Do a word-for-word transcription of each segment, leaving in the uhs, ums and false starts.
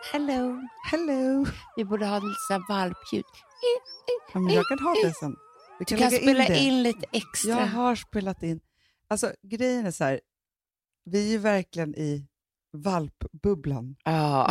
Hello. Hello. Vi borde ha lite sån valpljud. Ja, men jag kan ha det sen. Vi kan du kan spela in, in lite extra. Jag har spelat in. Alltså grejen är så här. Vi är ju verkligen i valpbubblan. Ja.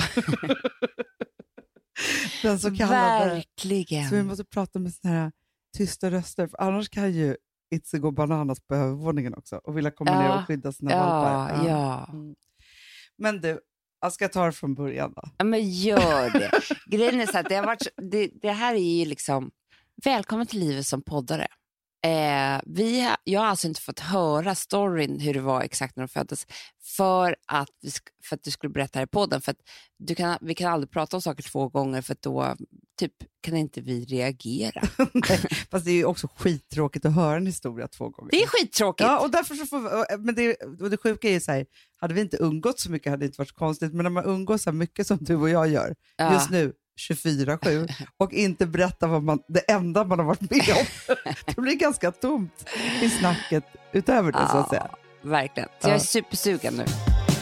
Den så kallade. Verkligen. Så vi måste prata med såna här tysta röster. För annars kan ju Itzy gå bananas på övervåningen också. Och vilja komma ja. ner och skydda sina ja, valpar. Ja, ja. Mm. Men du, jag ska ta det från början då. Ja, men gör det. Grejen är så att det har varit, det, det här är ju liksom, välkommen till livet som poddare. Eh, vi, jag har alltså inte fått höra storyn hur det var exakt när de föddes för att, vi, för att du skulle berätta här i podden. För att du kan, vi kan aldrig prata om saker två gånger för att då typ, kan inte vi reagera. Nej, fast det är ju också skittråkigt att höra en historia två gånger. Det är skittråkigt. Ja, och därför så får, men det, och det sjuka är ju så här, hade vi inte umgått så mycket hade det inte varit så konstigt, men när man umgås så mycket som du och jag gör ja. just nu, tjugofyra sju och inte berätta vad man, det enda man har varit med om. Det blir ganska tomt i snacket utöver det, ja, så att säga. Verkligen. Så ja. jag är supersugen nu.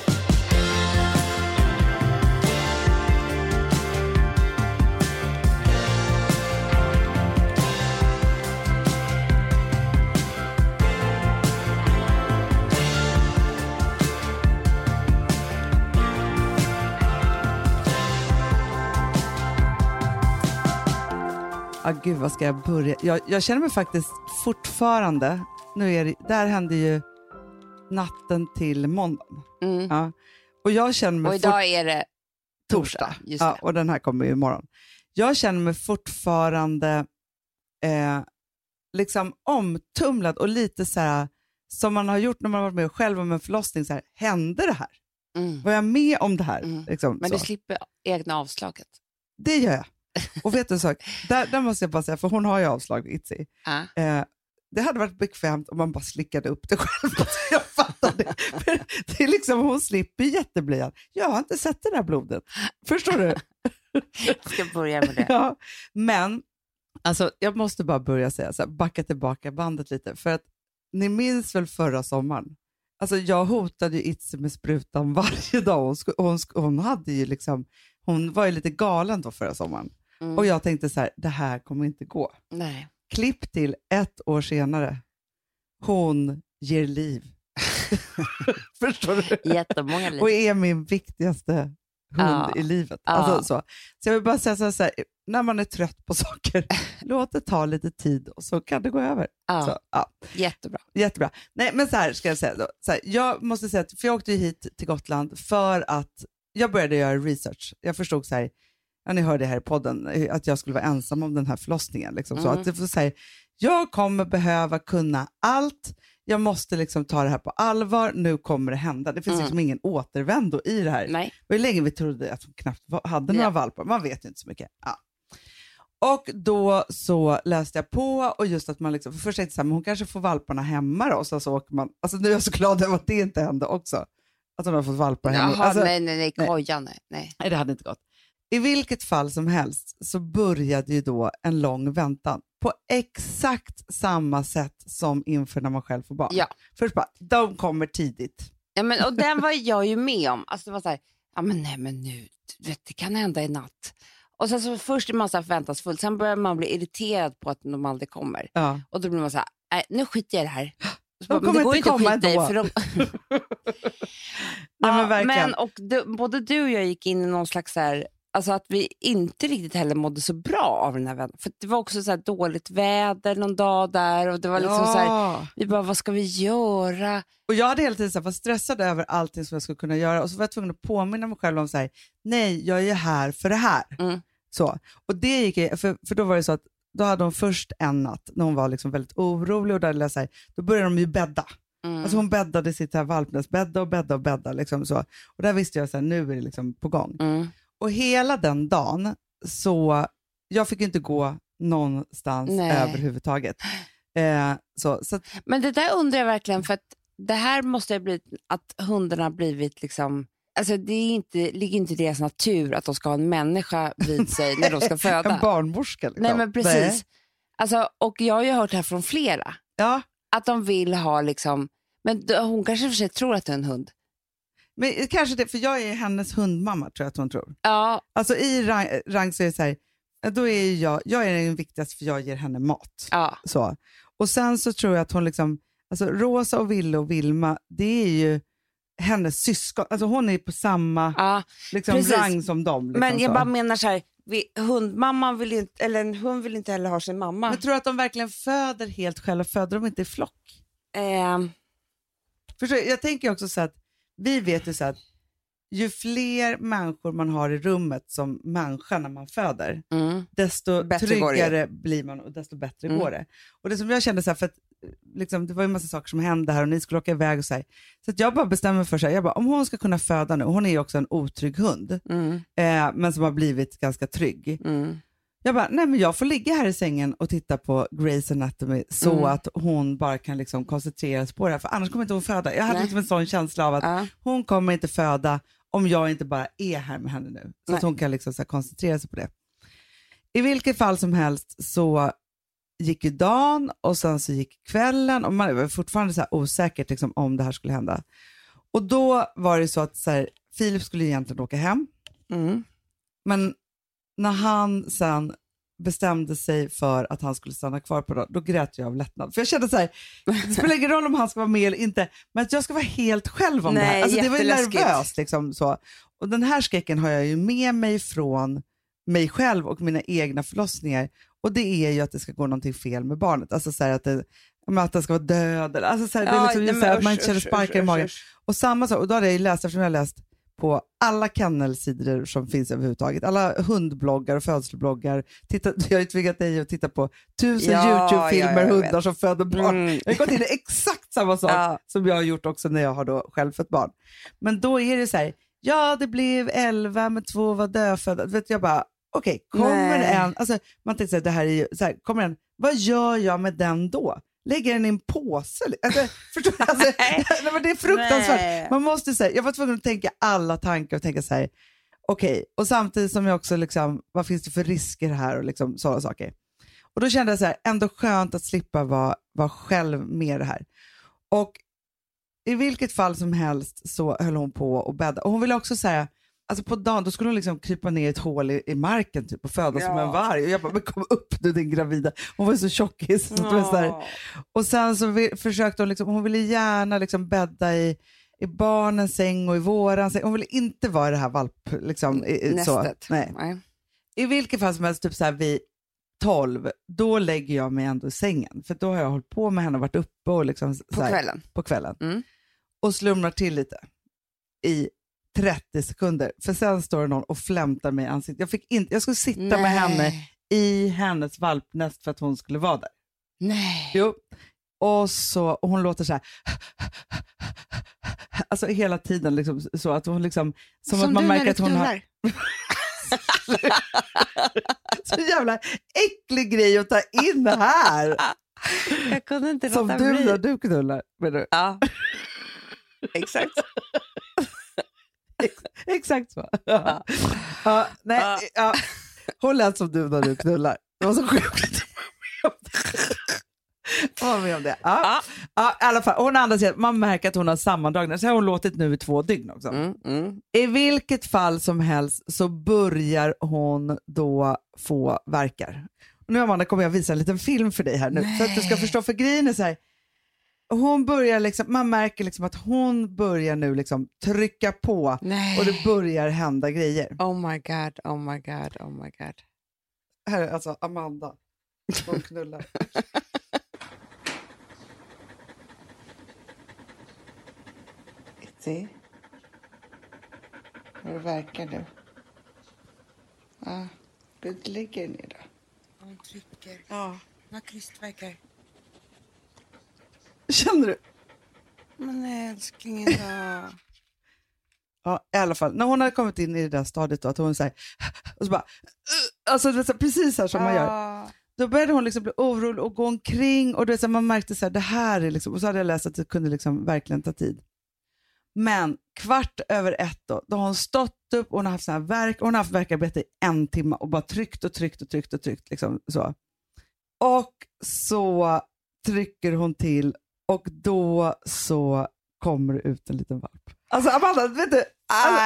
Ah, gud, vad ska jag börja? Jag, jag känner mig faktiskt fortfarande, nu är det, där hände ju natten till måndagen. Mm. Ja. Och jag känner mig och idag fort- är det torsdag. Just ja, det. och den här kommer ju imorgon. Jag känner mig fortfarande eh, liksom omtumlad och lite så här som man har gjort när man har varit med själv om en förlossning. Så här, hände det här? Mm. Var jag med om det här? Mm. Liksom, Men så. du slipper egna avslaget. Det gör jag. Och vet du en sak? Där, där måste jag bara säga, för hon har ju avslag, Itzy. Ah. Eh, det hade varit bekvämt om man bara slickade upp det själv. Jag fattar det. För det är liksom, hon slipper jätteblyan. Jag har inte sett det där blodet. Förstår du? Jag ska börja med det. Ja, men alltså, jag måste bara börja säga så här, backa tillbaka bandet lite. För att ni minns väl förra sommaren? Alltså jag hotade ju Itzy med sprutan varje dag. Hon, sk- hon, sk- hon hade ju liksom, hon var ju lite galen då förra sommaren. Mm. Och jag tänkte så här, det här kommer inte gå. Nej. Klipp till ett år senare. Hon ger liv. Förstår du? Jättemånga liv. Och är min viktigaste hund ja. i livet. Ja. Alltså, så. så jag vill bara säga så här, så här, när man är trött på saker, låt det ta lite tid och så kan det gå över. Ja. Så, ja. Jättebra. Jättebra. Nej, men så här ska jag säga då. Så här, jag måste säga att, för jag åkte hit till Gotland för att jag började göra research. Jag förstod så här, ja, ni hörde här i podden, att jag skulle vara ensam om den här förlossningen. Liksom. Mm. Så att det får säga, jag kommer behöva kunna allt. Jag måste liksom ta det här på allvar. Nu kommer det hända. Det finns mm. liksom ingen återvändo i det här. Nej. Det var ju länge vi trodde att hon knappt hade några ja. valpar. Man vet ju inte så mycket. Ja. Och då så läste jag på och just att man liksom, för först tänkte jag, men hon kanske får valparna hemma då. Och så, så åker man, alltså nu är jag så glad över att det inte hände också. Att hon har fått valpar hemma. Jaha, alltså, nej, nej, nej, kojan, nej. nej. Nej, det hade inte gått. I vilket fall som helst så började ju då en lång väntan på exakt samma sätt som inför när man själv får barn. Ja. Först bara, de kommer tidigt. Ja, men, och den var jag ju med om. Alltså det var så här, ja men nej men nu, vet, det kan hända i natt. Och sen så först är man så här förväntansfull, sen börjar man bli irriterad på att de aldrig kommer. Ja. Och då blir man så här, nej nu skiter jag i det här. De bara, kommer det går inte inte komma att skita ändå. i, för de... Nej, men ja, verkligen. men och du, både du och jag gick in i någon slags så här, alltså att vi inte riktigt heller mådde så bra av den här väntan. För det var också så här dåligt väder någon dag där. Och det var liksom ja. så här, vi bara, vad ska vi göra? Och jag hade hela tiden så här, var stressad över allting som jag skulle kunna göra. Och så var jag tvungen att påminna mig själv om så här, nej, jag är här för det här. Mm. Så. Och det gick jag, för, för då var det så att då hade hon först en natt när hon var liksom väldigt orolig. Och där, så här, då började de ju bädda. Mm. Alltså hon bäddade sitt här valpnäsbädda och bädda och bädda. Liksom så. Och där visste jag så här, nu är det liksom på gång. Mm. Och hela den dagen så, jag fick inte gå någonstans Nej. överhuvudtaget. Eh, så, så att, men det där undrar jag verkligen, för att det här måste ha blivit att hundarna blivit liksom, alltså det är inte, ligger inte i deras natur att de ska ha en människa vid sig när de ska föda. En barnmorska liksom. Nej men precis. Nej. Alltså, och jag har ju hört det här från flera. Ja. Att de vill ha liksom, men hon kanske för sig tror att det är en hund. Men kanske det, för jag är hennes hundmamma tror jag att hon tror. Ja. Alltså i rang, rang så är det så här, då är jag, jag är den viktigaste för jag ger henne mat. Ja. Så. Och sen så tror jag att hon liksom, alltså Rosa och Ville och Vilma, det är ju hennes syskon, alltså hon är på samma ja, liksom, rang som dem. Liksom, men jag så. bara menar så här, vi, hundmamman vill inte, eller en hund vill inte heller ha sin mamma. Men tror du att de verkligen föder helt själva, föder de inte i flock? Eh. Förstår, jag tänker också så att vi vet ju så att ju fler människor man har i rummet som människa när man föder, mm. desto bättre tryggare blir man och desto bättre mm. går det. Och det som jag kände så här, för att liksom, det var ju en massa saker som hände här och ni skulle åka iväg och så här. Så att jag bara bestämmer för sig, jag bara, om hon ska kunna föda nu, hon är ju också en otrygg hund, mm. eh, men som har blivit ganska trygg. Mm. Jag bara, nej men jag får ligga här i sängen och titta på Grey's Anatomy så mm. att hon bara kan liksom koncentrera sig på det här, för annars kommer inte hon föda. Jag hade nej. liksom en sån känsla av att ja. hon kommer inte föda om jag inte bara är här med henne nu. Så nej. Att hon kan liksom så här koncentrera sig på det. I vilket fall som helst så gick ju dagen och sen så gick kvällen och man var fortfarande så här osäkert liksom, om det här skulle hända. Och då var det så att så här, Filip skulle egentligen åka hem. Mm. Men när han sen bestämde sig för att han skulle stanna kvar på dagen, då grät jag av lättnad. För jag kände så här, det spelar ingen roll om han ska vara med eller inte, men att jag ska vara helt själv om nej, det här. Alltså det var ju nervöst liksom så. Och den här skräcken har jag ju med mig från mig själv och mina egna förlossningar. Och det är ju att det ska gå någonting fel med barnet. Alltså så här att det, att det ska vara död. Eller, alltså så här, ja, det är liksom just så här, att man inte känner sparkar i magen. Och samma sak, och då hade jag ju läst, eftersom jag har läst på alla kennelsidor som finns överhuvudtaget. Alla hundbloggar och födelsebloggar. Titta, jag har ju tvingat dig att titta på tusen ja, YouTube-filmer, ja, hundar vet. Som föder barn. Mm. Jag har gått in i exakt samma sak ja. Som jag har gjort också när jag har då själv fött barn. Men då är det så här, ja det blev elva men två var dödfödda. Vet jag bara, okej, okay, kommer Nej. en, alltså man tänker så här, det här är ju, så här, kommer en, vad gör jag med den då? Lägger den i en påse? Alltså, förstår du? Alltså, nej, men det är fruktansvärt. Nej. Man måste säga, jag var tvungen att tänka alla tankar och tänka så här, okej, okay. Och samtidigt som jag också liksom, vad finns det för risker här och liksom sådana saker. Och då kände jag så här, ändå skönt att slippa vara, vara själv med det här. Och i vilket fall som helst så höll hon på och bädda. Och hon ville också säga, alltså på dagen då skulle hon liksom krypa ner i ett hål i, i marken typ och föda ja. Som en varg. Och jag bara, men kom upp nu din gravida. Hon var så tjockis. Ja. Och sen så vi, försökte hon liksom, hon ville gärna liksom bädda i, i barnens säng och i våran säng. Hon ville inte vara i det här valp liksom. I, Nästet. Så. Nej. Nej. I vilket fall som helst, typ så här vid tolv, då lägger jag mig ändå i sängen. För då har jag hållit på med henne och varit uppe och liksom på så här, kvällen. På kvällen. Mm. Och slumrar till lite i trettio sekunder. För sen står det någon och flämtar mig i ansiktet. Jag, fick inte, jag skulle sitta Nej. Med henne i hennes valpnäst för att hon skulle vara där. Nej. Jo. Och, så, och hon låter så här. Alltså hela tiden liksom, så att hon liksom som, som att man märker att hon har så jävla äcklig grej att ta in här. Jag kunde inte som låta du bli. när du knullar, menar du? Ja. Exakt. Ex- exakt så. Ja. Ja, nej, ja. Ja. Hon lät som du när du knullar. Det var så sjukt. Vad med om det? Ja. Ja. Ja, i alla fall. Hon andra säger, man märker att hon har sammandragningar. Så har hon låtit nu i två dygn också. Mm, mm. I vilket fall som helst så börjar hon då få verkar. Och nu Amanda kommer jag visa en liten film för dig här nu. Nej. Så att du ska förstå, för grejen är så här. Hon börjar liksom, man märker liksom att hon börjar nu liksom trycka på. Nej. Och det börjar hända grejer. Oh my god, oh my god, oh my god. Här är alltså Amanda. Hon knullar. Se. Hur det verkar nu. Ja, det ligger ner då. Hon trycker. Ja. Vad krystverkar. Känner du? Men älsklingen då. Ja, i alla fall. När hon har kommit in i det där stadiet då, att hon säger och så bara, alltså det är precis här som man gör. Då började hon liksom bli orolig och gå omkring och det är så man märkte så här, det här är liksom, och så hade jag läst att det kunde liksom verkligen ta tid. Men kvart över ett då, då har hon stått upp och hon har haft så här verk, och hon har haft verkarbete i en timme och bara tryckt och tryckt och tryckt och tryckt liksom så. Och så trycker hon till och då så kommer det ut en liten valp. Alltså Amanda, vet du? Alltså,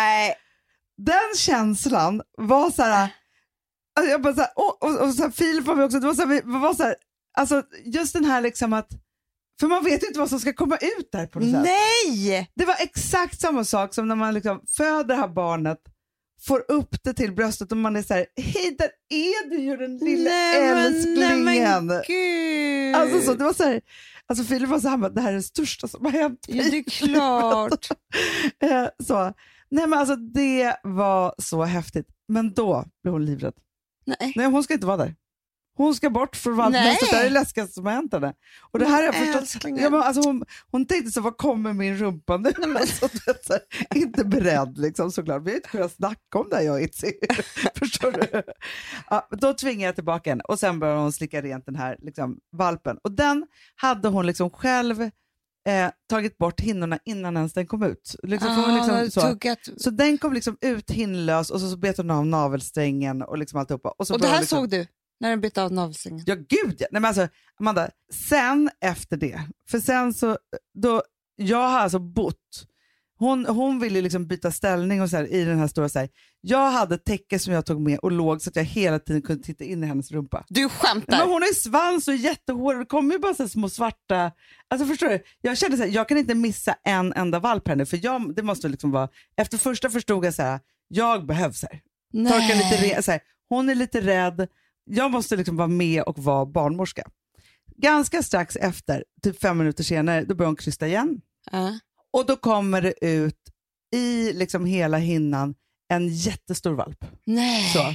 den känslan var så här... Alltså jag bara så här, och, och, och så här, Filip var vi också, det var så här, vi var så här, alltså just den här liksom att, för man vet ju inte vad som ska komma ut där på något sätt. Nej! Det var exakt samma sak som när man liksom föder det här barnet, får upp det till bröstet och man är så här, hej där är du ju den lilla nej, älsklingen. Nej men gud. Alltså så, det var så här, alltså Filip var så här, det här är det största som har hänt. Ja, det är klart. så, nej men alltså det var så häftigt, men då blev hon livrädd. Nej. Nej, hon ska inte vara där. Hon ska bort från valpnästet. Det är det läskigaste som har hänt henne. Och det här är jag förstått. Ja, men alltså hon, hon tänkte så, vad kommer min rumpa nu? Nej, men. Alltså, vet, så här, inte beredd liksom, såklart. Vi har inte kunnat snacka om det här, jag inte förstår du? Ja, då tvingade jag tillbaka henne och sen började hon slicka rent den här liksom, valpen. Och den hade hon liksom själv eh, tagit bort hinnorna innan ens den kom ut. Liksom, ah, hon liksom, så. Tuggat. Så den kom liksom ut hinnlös och så, så bet hon av navelsträngen och liksom alltihopa. Och, så och det här liksom, såg du? När den bytte av navelsträngen? Ja, gud ja. Nej, men alltså, Amanda, sen efter det, för sen så, då, jag har alltså bott, hon, hon ville liksom byta ställning och så här, i den här stora, så här, jag hade täcke som jag tog med och låg så att jag hela tiden kunde titta in i hennes rumpa. Du skämtar? Men hon har ju svans och jättehår och det kommer ju bara så här små svarta, alltså förstår du, jag kände så här, jag kan inte missa en enda valp här nu, för jag, det måste liksom vara, efter första förstod jag så här, jag behövs här. Torka lite re, så här, hon är lite rädd. Jag måste liksom vara med och vara barnmorska. Ganska strax efter, typ fem minuter senare, då börjar hon krysta igen. Uh. Och då kommer det ut i liksom hela hinnan en jättestor valp. Nej. Så,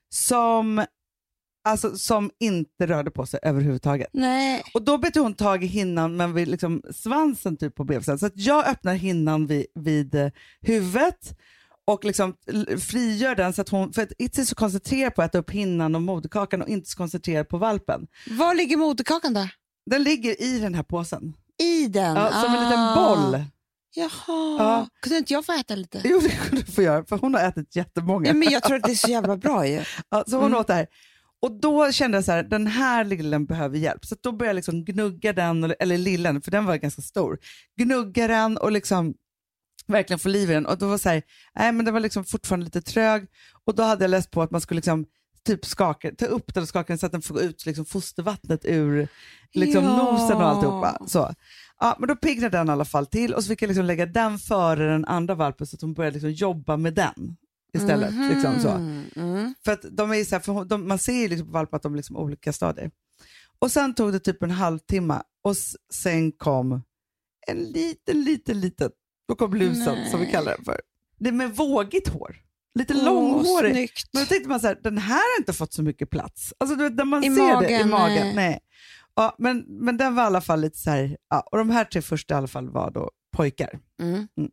som, alltså, som inte rörde på sig överhuvudtaget. Nej. Och då bet hon tag i hinnan men vid liksom svansen typ på bebisen. Så att jag öppnar hinnan vid, vid uh, huvudet. Och liksom frigör den så att hon, för att inte är så koncentrerad på att äta upp hinnan och moderkakan och inte så koncentrerad på valpen. Var ligger moderkakan där? Den ligger i den här påsen. I den? Ja, som ah. en liten boll. Jaha, ja. Kunde inte jag få äta lite? Jo, det kunde du få göra, för hon har ätit jättemånga. Ja, men jag tror att det är så jävla bra ju. Ja, så hon mm. åt det här. Och då kände jag så här, den här lillen behöver hjälp. Så då började jag liksom gnugga den, eller lillen, för den var ganska stor. Gnugga den och liksom verkligen få liv i den. Och då var så här, nej men det var liksom fortfarande lite trög. Och då hade jag läst på att man skulle liksom typ skaka, ta upp den och skaka den så att den får ut liksom fostervattnet ur liksom ja. nosen och alltihopa. Så. Ja, men då piggnade den i alla fall till och så fick jag liksom lägga den före den andra valpen så att hon började liksom jobba med den istället. Mm-hmm. Liksom så. Mm. För att de är så här, för de, man ser ju liksom på valpar att de är liksom olika stadier. Och sen tog det typ en halvtimme och sen kom en liten, liten, liten då kom lusen Nej. som vi kallar den för. Det är med vågigt hår. Lite oh, långhårig. Snyggt. Men då tänkte man så här, den här har inte fått så mycket plats. Alltså du vet, när man I ser magen, det i magen. Nej. Nej. Ja, men, men den var i alla fall lite så här, ja, och de här tre första i alla fall var då pojkar. Mm. Mm.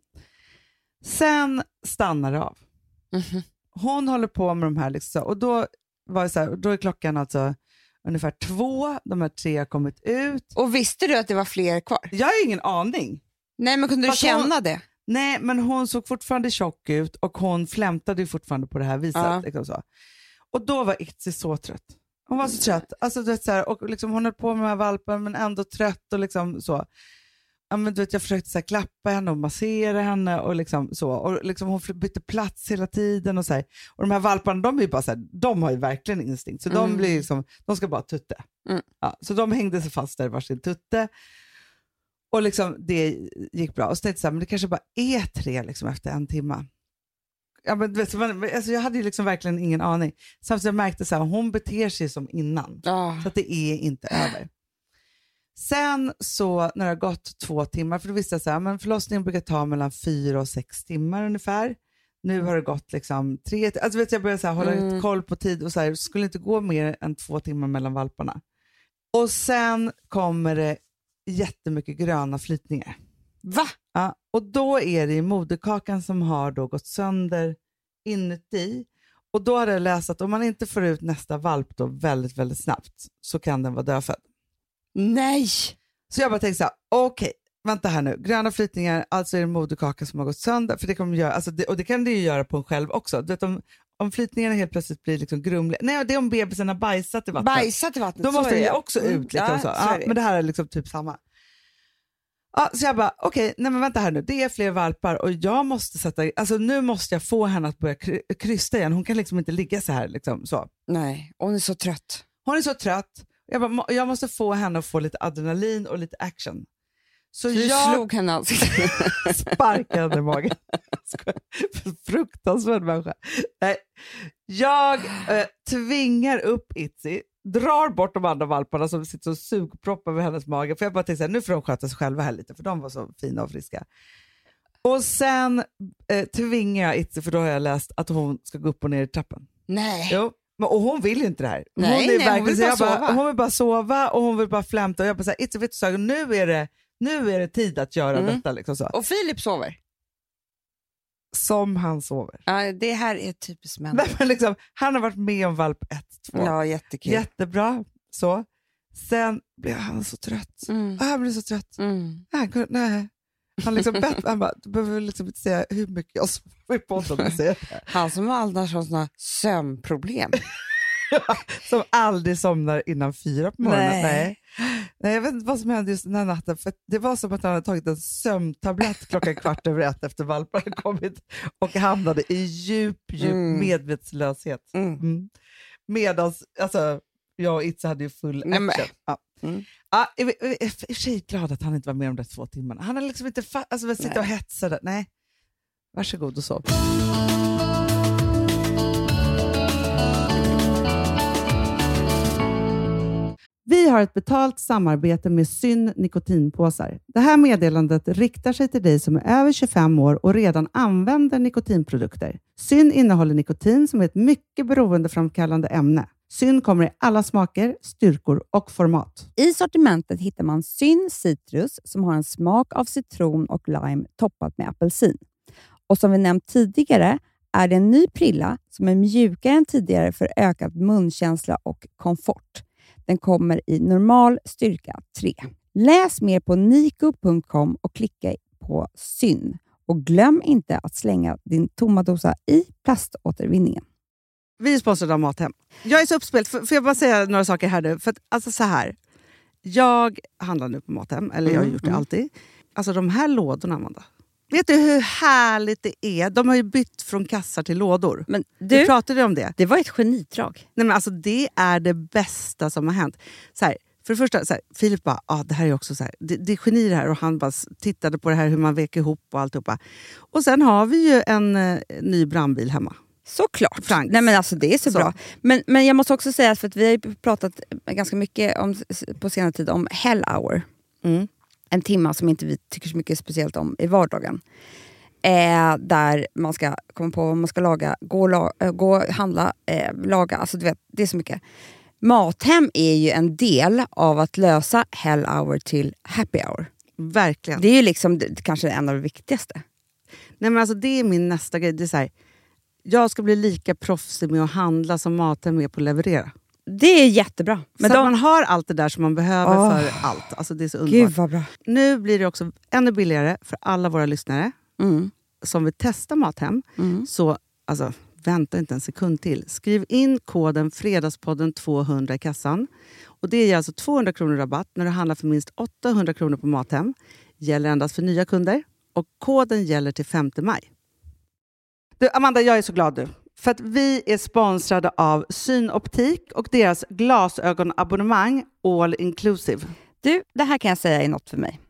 Sen stannar det av. Mm-hmm. Hon håller på med de här liksom, och då var det så här, då är klockan alltså ungefär två, de här tre har kommit ut. Och visste du att det var fler kvar? Jag har ingen aning. Nej, men kunde Fast du känna hon, det? Nej, men hon såg fortfarande tjock ut och hon flämtade ju fortfarande på det här viset. Ja. Liksom så. Och då var Itzy så trött. Hon var så trött. Alltså, du vet, så här, och liksom, hon höll på med de här valpen men ändå trött och liksom så. Ja, men, du vet, jag försökte så här, klappa henne och massera henne och liksom så. Och liksom, hon bytte plats hela tiden. Och, så här. Och de här valparna, de är ju bara så här, de har ju verkligen instinkt. Så mm. de, blir liksom, de ska bara tutte. Mm. Ja, så de hängde sig fast där i varsin tutte. Och liksom, det gick bra. Och så tänkte jag så här, men det kanske bara är tre liksom, efter en timme. Ja, men, vet, man, alltså, jag hade ju liksom verkligen ingen aning. Samtidigt jag märkte så här, hon beter sig som innan. Oh. Så att det är inte över. Sen så när det har gått två timmar, för då visste jag så här, men förlossningen brukar ta mellan fyra och sex timmar ungefär. Nu har det gått liksom tre, alltså vet jag började så här, hålla mm. ett koll på tid och så här, skulle inte gå mer än två timmar mellan valparna. Och sen kommer det jättemycket gröna flytningar. Va? Ja, och då är det moderkakan som har då gått sönder inuti. Och då har jag läst att om man inte får ut nästa valp då väldigt, väldigt snabbt så kan den vara dödfödd. Nej! Så jag bara tänkte så här, okej, okay, vänta här nu. Gröna flytningar, alltså är det moderkakan som har gått sönder. För det kommer göra, alltså det, och det kan det ju göra på en själv också. Du vet, om, om flytningarna helt plötsligt blir liksom grumliga. Nej, det är om bebisen har bajsat i vattnet. Bajsat i vattnet, då måste det ju också ut. Liksom, ja, så. Ja, men det här är liksom typ samma. Ja, så jag bara, okej, okay, nej men vänta här nu, det är fler valpar och jag måste sätta, alltså nu måste jag få henne att börja kry- krysta igen. Hon kan liksom inte ligga så här liksom så. Nej, hon är så trött. Hon är så trött. Jag bara, jag måste få henne att få lite adrenalin och lite action. Så du jag slog henne alltså. sparkade henne i magen. Fruktansvärd människa. Nej. Jag eh, tvingar upp Itzy, drar bort de andra valparna som sitter och sugproppar över hennes mage. För jag bara tänkte så här, nu får de sköta sig själva här lite, för de var så fina och friska. Och sen eh, tvingar jag Itzy, för då har jag läst att hon ska gå upp och ner i trappen. Nej. Jo. Och hon vill ju inte det här. Hon, nej, är nej, hon vill bara bara, sova. Hon vill bara sova och hon vill bara flämta. Och jag bara så här, Itzy, vet du, så, nu, är det, nu är det tid att göra mm. detta. Liksom så. Och Filip sover. Som han sover. Ja, det här är typiskt män. Men liksom, han har varit med om valp ett, två. Ja, jättekul. Jättebra. Så. Sen blev han så trött. Mm. Han blev så trött. Mm. Han, nej. han liksom bett, han bara, du behöver liksom inte säga hur mycket jag sover på podden. Han som annars har såna sömnproblem. Som aldrig somnar innan fyra på morgonen. Nej. Nej. Nej, jag vet inte vad som hände just den här natten. För det var som att han hade tagit en sömntablett klockan kvart över ett efter valpar hade kommit och hamnade i djup, djup mm. medvetslöshet. Mm. Mm. Medan alltså, jag och Itzy hade ju full action. Nej, ja. Mm. Ja, jag är i och för sig glad att han inte var med om de två timmarna. Han har liksom inte fa- alltså, sitta och hetsa där. Nej, varsågod och sov. Vi har ett betalt samarbete med Syn nikotinpåsar. Det här meddelandet riktar sig till dig som är över tjugofem år och redan använder nikotinprodukter. Syn innehåller nikotin som är ett mycket beroendeframkallande ämne. Syn kommer i alla smaker, styrkor och format. I sortimentet hittar man Syn Citrus som har en smak av citron och lime toppat med apelsin. Och som vi nämnt tidigare är det en ny prilla som är mjukare än tidigare för ökad munkänsla och komfort. Den kommer i normal styrka tre. Läs mer på niko punkt com och klicka på Syn. Och glöm inte att slänga din tomma dosa i plaståtervinningen. Vi är sponsrade av Mathem. Jag är så uppspelt, får jag bara säga några saker här nu? För att, alltså så här, jag handlar nu på Mathem, eller jag har gjort det alltid. Alltså de här lådorna, Amanda. Vet du hur härligt det är? De har ju bytt från kassar till lådor. Men du, vi pratade om det. Det var ett genidrag. Nej, men alltså det är det bästa som har hänt. Så här, för det första, så här, Filip bara, ah, det här är också så här, det, det är geni det här. Och han bara tittade på det här, hur man vek ihop och alltihopa. Och sen har vi ju en eh, ny brandbil hemma. Såklart. Franks. Nej, men alltså det är så, så. bra. Men, men jag måste också säga, för att vi har ju pratat ganska mycket om, på senare tid om Hell Hour. Mm. En timma som inte vi tycker så mycket speciellt om i vardagen. Eh, där man ska komma på vad man ska laga, gå, la, äh, gå handla, eh, laga. Alltså du vet, det är så mycket. Mathem är ju en del av att lösa Hell Hour till Happy Hour. Verkligen. Det är ju liksom det, kanske en av det viktigaste. Nej, men alltså det är min nästa grej. Det är så här, jag ska bli lika proffsig med att handla som Mathem är på att leverera. Det är jättebra. Men så de... man har allt det där som man behöver oh. för allt. Alltså det är så underbart. Gud vad bra. Nu blir det också ännu billigare för alla våra lyssnare mm. som vill testa Mathem. Mm. Så alltså, vänta inte en sekund till. Skriv in koden Fredagspodden tvåhundra i kassan. Och det ger alltså tvåhundra kronor rabatt när du handlar för minst åttahundra kronor på Mathem. Gäller endast för nya kunder. Och koden gäller till femte maj. Du, Amanda, jag är så glad du. För att vi är sponsrade av Synoptik och deras glasögonabonnemang All Inclusive. Du, det här kan jag säga är något för mig.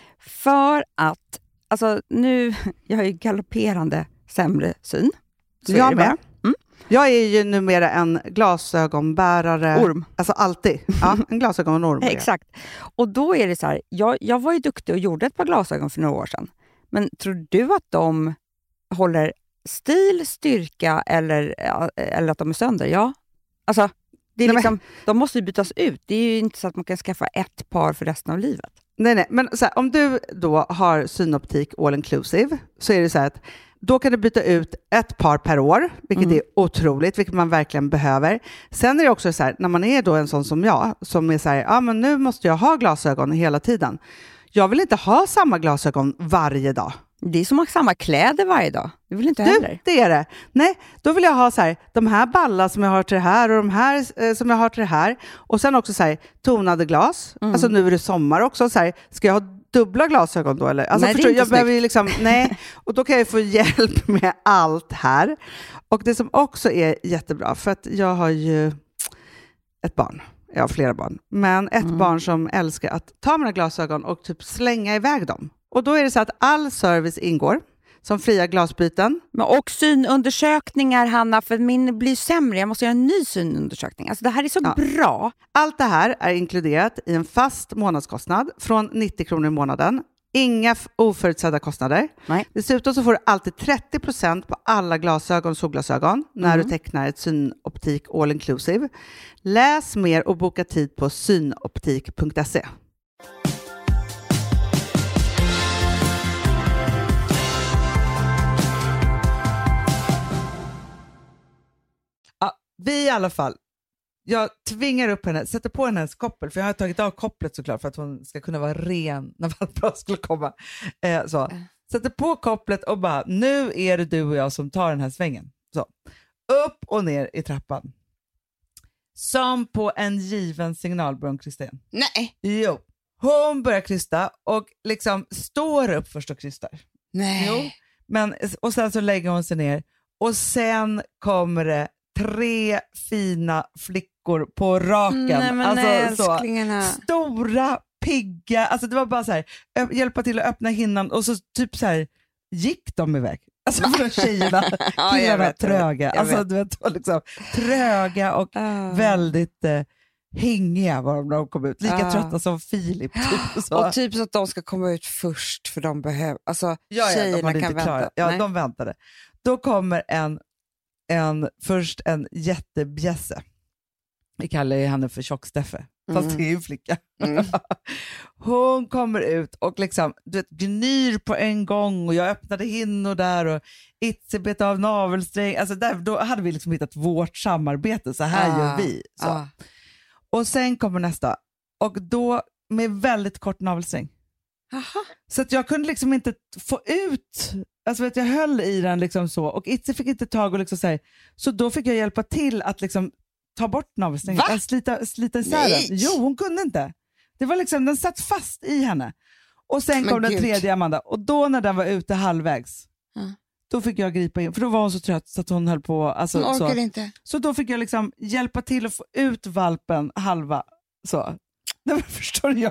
För att, alltså nu, jag har ju galopperande sämre syn. Så jag med. Mm. Jag är ju numera en glasögonbärare. Orm. Alltså alltid. Ja, en glasögonorm. Exakt. Och då är det så här, jag, jag var ju duktig och gjorde ett par glasögon för några år sedan. Men tror du att de håller stil, styrka eller, eller att de är sönder? Ja. Alltså, det är nej, liksom, men... de måste ju bytas ut. Det är ju inte så att man kan skaffa ett par för resten av livet. Nej, nej. Men så här, om du då har Synoptik All Inclusive så är det så här att då kan du byta ut ett par per år, vilket mm. är otroligt, vilket man verkligen behöver. Sen är det också så här, när man är då en sån som jag, som är så här, ja men nu måste jag ha glasögon hela tiden. Jag vill inte ha samma glasögon varje dag. Det är som att ha samma kläder varje dag. Det vill inte heller. Du, det är det. Nej, då vill jag ha så här, de här ballar som jag har till det här och de här eh, som jag har till det här. Och sen också så här, tonade glas. Mm. Alltså nu är det sommar också. Så här, ska jag ha dubbla glasögon då? Eller? Alltså, Nej, förstår, det är inte jag behöver ju liksom, nej, och då kan jag få hjälp med allt här. Och det som också är jättebra, för att jag har ju ett barn. Jag har flera barn. Men ett mm. barn som älskar att ta mina glasögon och typ slänga iväg dem. Och då är det så att all service ingår. Som fria glasbyten. Men och synundersökningar, Hanna, för min blir sämre. Jag måste göra en ny synundersökning. Alltså det här är så ja. bra. Allt det här är inkluderat i en fast månadskostnad från nittio kronor i månaden. Inga oförutsedda kostnader. Nej. Dessutom så får du alltid trettio procent på alla glasögon och solglasögon när mm. du tecknar ett synoptik all inclusive. Läs mer och boka tid på synoptik punkt se. Vi i alla fall, jag tvingar upp henne, sätter på hennes koppel, för jag har tagit av kopplet såklart för att hon ska kunna vara ren när valpar skulle komma. Eh, så. Sätter på kopplet och bara, nu är det du och jag som tar den här svängen. Så. Upp och ner i trappan. Som på en given signal, Brun Kristin. Nej. Jo. Hon börjar krysta och liksom står upp först och krystar. Nej. Jo. Men, och sen så lägger hon sig ner och sen kommer det tre fina flickor på raken. Nej, men alltså, så, stora, pigga. Alltså det var bara så här, ö- hjälpa till att öppna hinnan och så typ så här gick de iväg. Alltså för de tjejerna, ja, killarna vet, tröga. jag alltså vet. du vet, liksom, tröga och uh. väldigt eh, hängiga var de när de kom ut. Lika uh. trötta som Filip. Typ, så. Och typ så att de ska komma ut först för de behöver, alltså ja, ja, tjejerna de kan vänta. Klara. Ja, Nej. de väntade. Då kommer en En, först en jättebjässe. Vi kallar ju henne för Tjock-Steffe. Fast mm. det är ju flicka. Mm. Hon kommer ut och liksom, du vet, gnyr på en gång och jag öppnade hinnor där och Itzy bet av navelsträng. Alltså där, då hade vi liksom hittat vårt samarbete. Så här ah. gör vi. Så. Ah. Och sen kommer nästa. Och då med väldigt kort navelsträng. Aha. Så att jag kunde liksom inte få ut, alltså vet jag höll i den liksom så och Itzy fick inte tag och liksom så här, så då fick jag hjälpa till att liksom ta bort navelsträngen, att slita, slita isär den. Jo, hon kunde inte. Det var liksom, den satt fast i henne. Och sen Men kom Gud. den tredje Amanda och då när den var ute halvvägs mm. då fick jag gripa in, för då var hon så trött så att hon höll på, alltså, hon orkade så. inte. Så då fick jag liksom hjälpa till att få ut valpen halva så. Det förstår jag.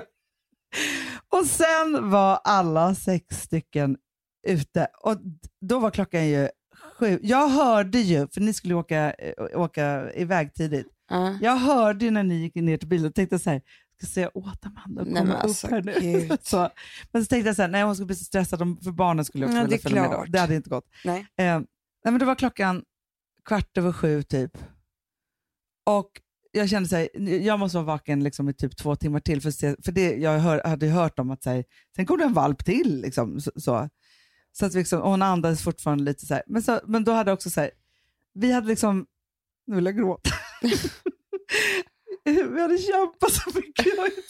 Och sen var alla sex stycken ute och då var klockan ju sju. Jag hörde ju, för ni skulle åka, åka iväg tidigt. Uh. Jag hörde ju när ni gick ner till bilen och tänkte så här, ska säga åt Amanda och komma alltså, upp här nu. så, men så tänkte jag så här, nej hon skulle bli så stressad om, för barnen skulle också ja, vilja följa med då. Det hade inte gått. Nej. Eh, nej men det var klockan kvart över sju typ. Och jag kände så här, jag måste vara vaken liksom i typ två timmar till för, se, för det jag hör, hade hört om att så här, sen kom det en valp till liksom, så, så. Så att vi liksom, och hon andades fortfarande lite så här. Men, så, men då hade också så här, vi hade liksom, nu vill jag gråta. Vi hade kämpat så mycket.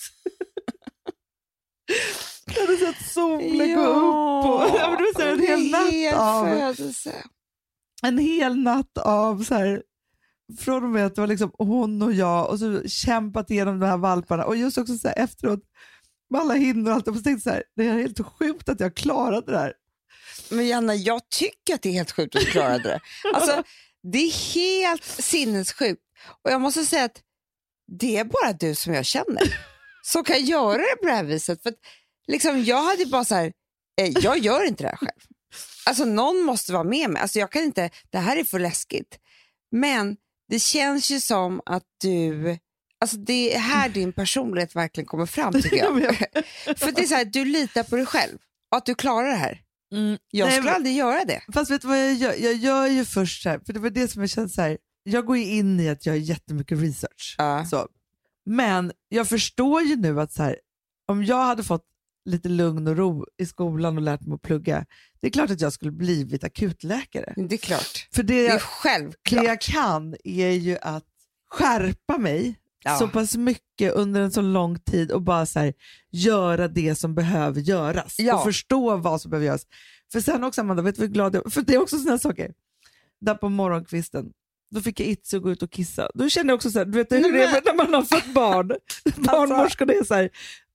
Jag hade sett solen ja, gå upp och ja, men det var så här, en hel natt av födelse. en hel natt av så här, från och med att det var liksom hon och jag och så kämpat igenom de här valparna och just också så här, efteråt med alla hinder och allt, och så tänkte så här, det är helt sjukt att jag klarade det här. Men Janna, jag tycker att det är helt sjukt att du klarade det. Alltså, det är helt sinnessjukt. Och jag måste säga att det är bara du som jag känner som kan göra det på det här viset. För att, liksom, jag hade bara så här, eh, jag gör inte det här själv. Alltså någon måste vara med mig. Alltså jag kan inte, det här är för läskigt. Men det känns ju som att du, alltså det är här din personlighet verkligen kommer fram tycker jag. För det är så här, du litar på dig själv och att du klarar det här. Mm. Jag Nej, skulle men, aldrig göra det. Fast vet du vad jag gör? Jag gör ju först så här, för det var det som jag kände så här, jag går ju in i att jag har jättemycket research. Uh. Så. Men jag förstår ju nu att så här, om jag hade fått lite lugn och ro i skolan och lärt mig att plugga, det är klart att jag skulle blivit akutläkare. Det är klart. För det, jag, det är självklart. Det jag kan är ju att skärpa mig ja. så pass mycket under en så lång tid och bara så här, göra det som behöver göras. Ja. Och förstå vad som behöver göras. För sen också, Amanda, vet du vad glad jag, för det är också såna saker. Där på morgonkvisten, då fick jag Itzy gå ut och kissa. Då kände jag också så här, du vet hur det är när man har fått barn. Barnmorskorna är så här,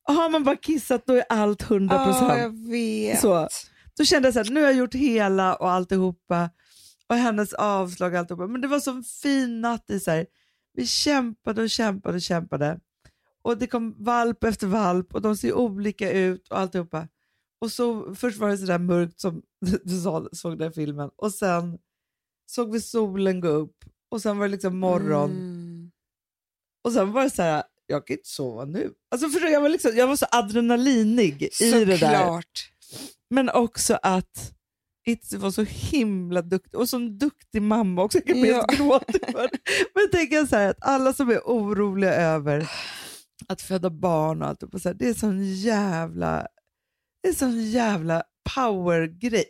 har man bara kissat då är allt hundra procent. Ja, jag vet. Så. Då kände jag så här, nu har jag gjort hela och alltihopa. Och hennes avslag och alltihopa. Men det var så fin natt i så här. Vi kämpade och kämpade och kämpade. Och det kom valp efter valp och de ser olika ut och alltihopa. Och så först var det så där mörkt som du sa, såg den filmen. Och sen såg vi solen gå upp. Och sen var det liksom morgon. Mm. Och sen var det så här, jag kan inte sova nu. Alltså för jag var liksom, jag var så adrenalinig så i det där. Klart. Men också att Itzy var så himla duktig. Och som duktig mamma också. Jag kan Ja. ja. gråta för det. Men jag tänker så här att alla som är oroliga över att föda barn och allt. Och så här, det är sån jävla det är sån jävla powergrej.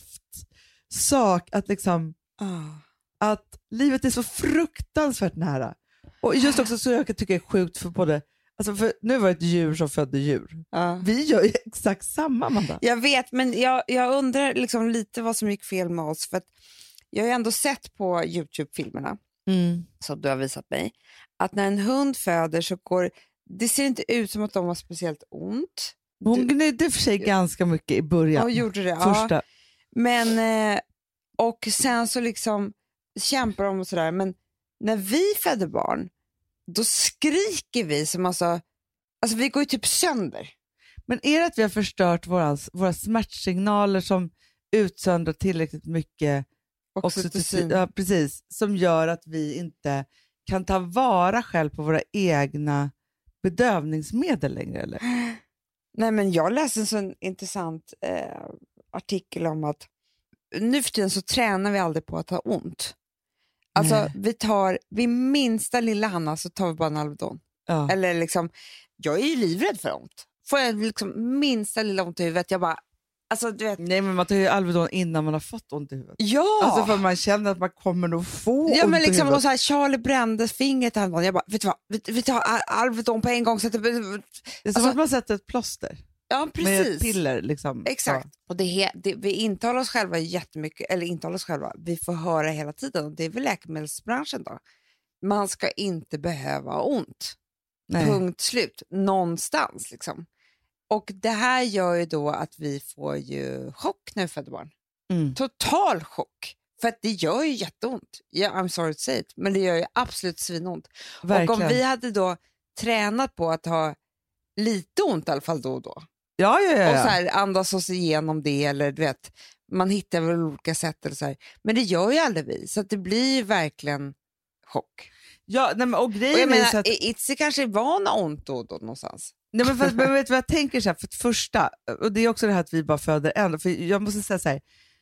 Kraftsak att liksom Oh. att livet är så fruktansvärt nära. Och just också så jag kan tycka är sjukt för både, alltså för nu var det ett djur som födde djur. Ja. Vi gör ju exakt samma, Amanda. Jag vet, men jag, jag undrar liksom lite vad som gick fel med oss. För att jag har ju ändå sett på YouTube-filmerna Mm. som du har visat mig, att när en hund föder så går det ser inte ut som att de har speciellt ont. Hon gnydde för sig ganska mycket i början. Ja, gjorde det. Första. Ja. Men, eh, och sen så liksom kämpar de och sådär. Men när vi föder barn, då skriker vi som alltså, alltså vi går ju typ sönder. Men är det att vi har förstört våra, våra smärtsignaler som utsöndrar tillräckligt mycket oxytocin, ja, precis, som gör att vi inte kan ta vara själv på våra egna bedövningsmedel längre, eller? Nej, men jag läste en sån intressant eh, artikel om att nu för tiden så tränar vi aldrig på att ha ont. Alltså Nej. vi tar, vid minsta lilla Hanna så tar vi bara en Alvedon. Ja. Eller liksom, jag är ju livrädd för ont. Får jag liksom minsta lilla ont i huvudet, jag bara, alltså du vet. Nej, men man tar ju Alvedon innan man har fått ont i huvudet. Ja! Alltså för man känner att man kommer nog få Ja, ont men i liksom, huvudet. och så här, Charlie brände fingret häromdagen. Jag bara, vet du vad, vi, vi tar Alvedon på en gång. Så att det, Det är som alltså, att man sätter ett plåster ja, med precis. ett piller. Liksom. Exakt. Ja. Och det, he- det, vi intalar oss själva jättemycket, eller intalar oss själva, vi får höra hela tiden, och det är väl läkemedelsbranschen då. Man ska inte behöva ha ont. Nej. Punkt slut. Någonstans liksom. Och det här gör ju då att vi får ju chock när vi föder barn. Mm. Total chock. För att det gör ju jätteont. Yeah, I'm sorry to say it. Men det gör ju absolut svinont. Verkligen. Och om vi hade då tränat på att ha lite ont i alla fall då och då. Ja, ja, ja. Och ja. så här, andas oss igenom det, eller du vet, man hittar väl olika sätt eller så här. Men det gör ju aldrig vi, så att det blir ju verkligen chock. ja nej, men, och grejen Och jag är menar, så att... Itzy kanske är van att ha ont då och då någonstans. Nej, men, fast, men vet du vad jag tänker så här, för det första, och det är också det här att vi bara föder en, för jag måste säga så här,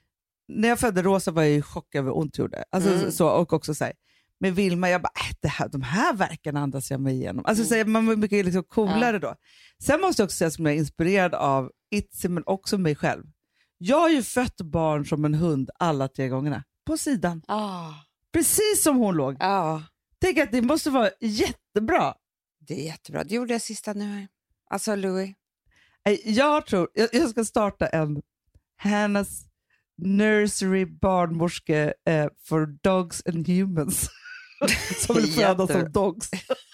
när jag födde Rosa var jag i chock över hur ont jag gjorde. Alltså, Mm. så, och också så här, med Vilma, jag bara, äh, det här, de här verkarna andas jag mig igenom. Alltså, Mm. så här, man var mycket liksom coolare då. Sen måste jag också säga som jag är inspirerad av Itzy, men också mig själv. Jag har ju fött barn som en hund alla tre gångerna, på sidan. Ah. Precis som hon låg. Ja, Tänk att det måste vara jättebra. det är jättebra. Det gjorde jag sista nu här. Alltså Louis. Nej, jag tror, jag, jag ska starta en Hannas nursery barnmorske eh, for dogs and humans. Som vill föda Jätte- som dogs.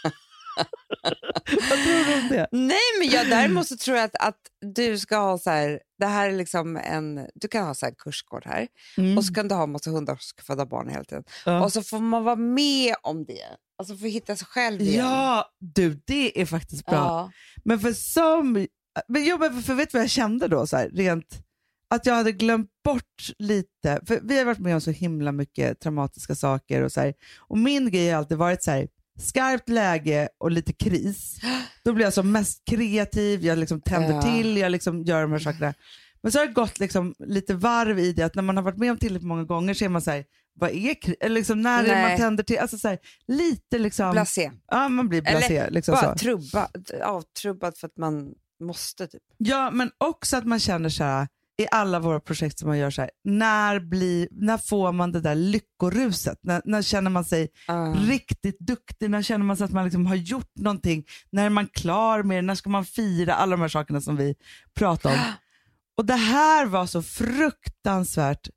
Vad tror du om det? Nej, men jag däremot så tror jag att, att du ska ha så här, det här är liksom en, du kan ha så här kursgård här, Mm. och så kan du ha en massa hundar som ska föda barn hela tiden. Ja. Och så får man vara med om det. Alltså få hitta sig själv igen. Ja, du, det är faktiskt bra. Ja. Men för som, men jag, för, för vet du vad jag kände då, så här, rent, att jag hade glömt bort lite, för vi har varit med om så himla mycket traumatiska saker och så här, och min grej har alltid varit så här, skarpt läge och lite kris, då blir jag som mest kreativ, jag liksom tänder Ja. till, jag liksom gör de här sakerna. Men så har det gått liksom lite varv i det, att när man har varit med om tillräckligt många gånger så är man så här, vad är kri- eller liksom, när är det Nej. man tänder till, alltså så här, lite liksom, Blasé. ja, man blir blasé. Eller Liksom bara så. trubbad, avtrubbad för att man måste typ. Ja, men också att man känner så här, i alla våra projekt som man gör så här, när, blir, när får man det där lyckoruset? När, när känner man sig Uh. riktigt duktig? När känner man sig att man liksom har gjort någonting? När är man klar med det? När ska man fira? Alla de här sakerna som vi pratar om. Och det här var så fruktansvärt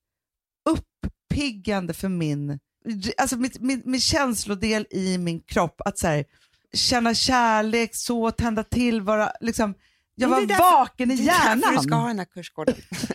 uppiggande för min, alltså mitt, min, min känslodel i min kropp. Att så här, känna kärlek, så tända till, vara liksom, jag var därför, vaken i det hjärnan. Det är därför du ska ha den här kursgården.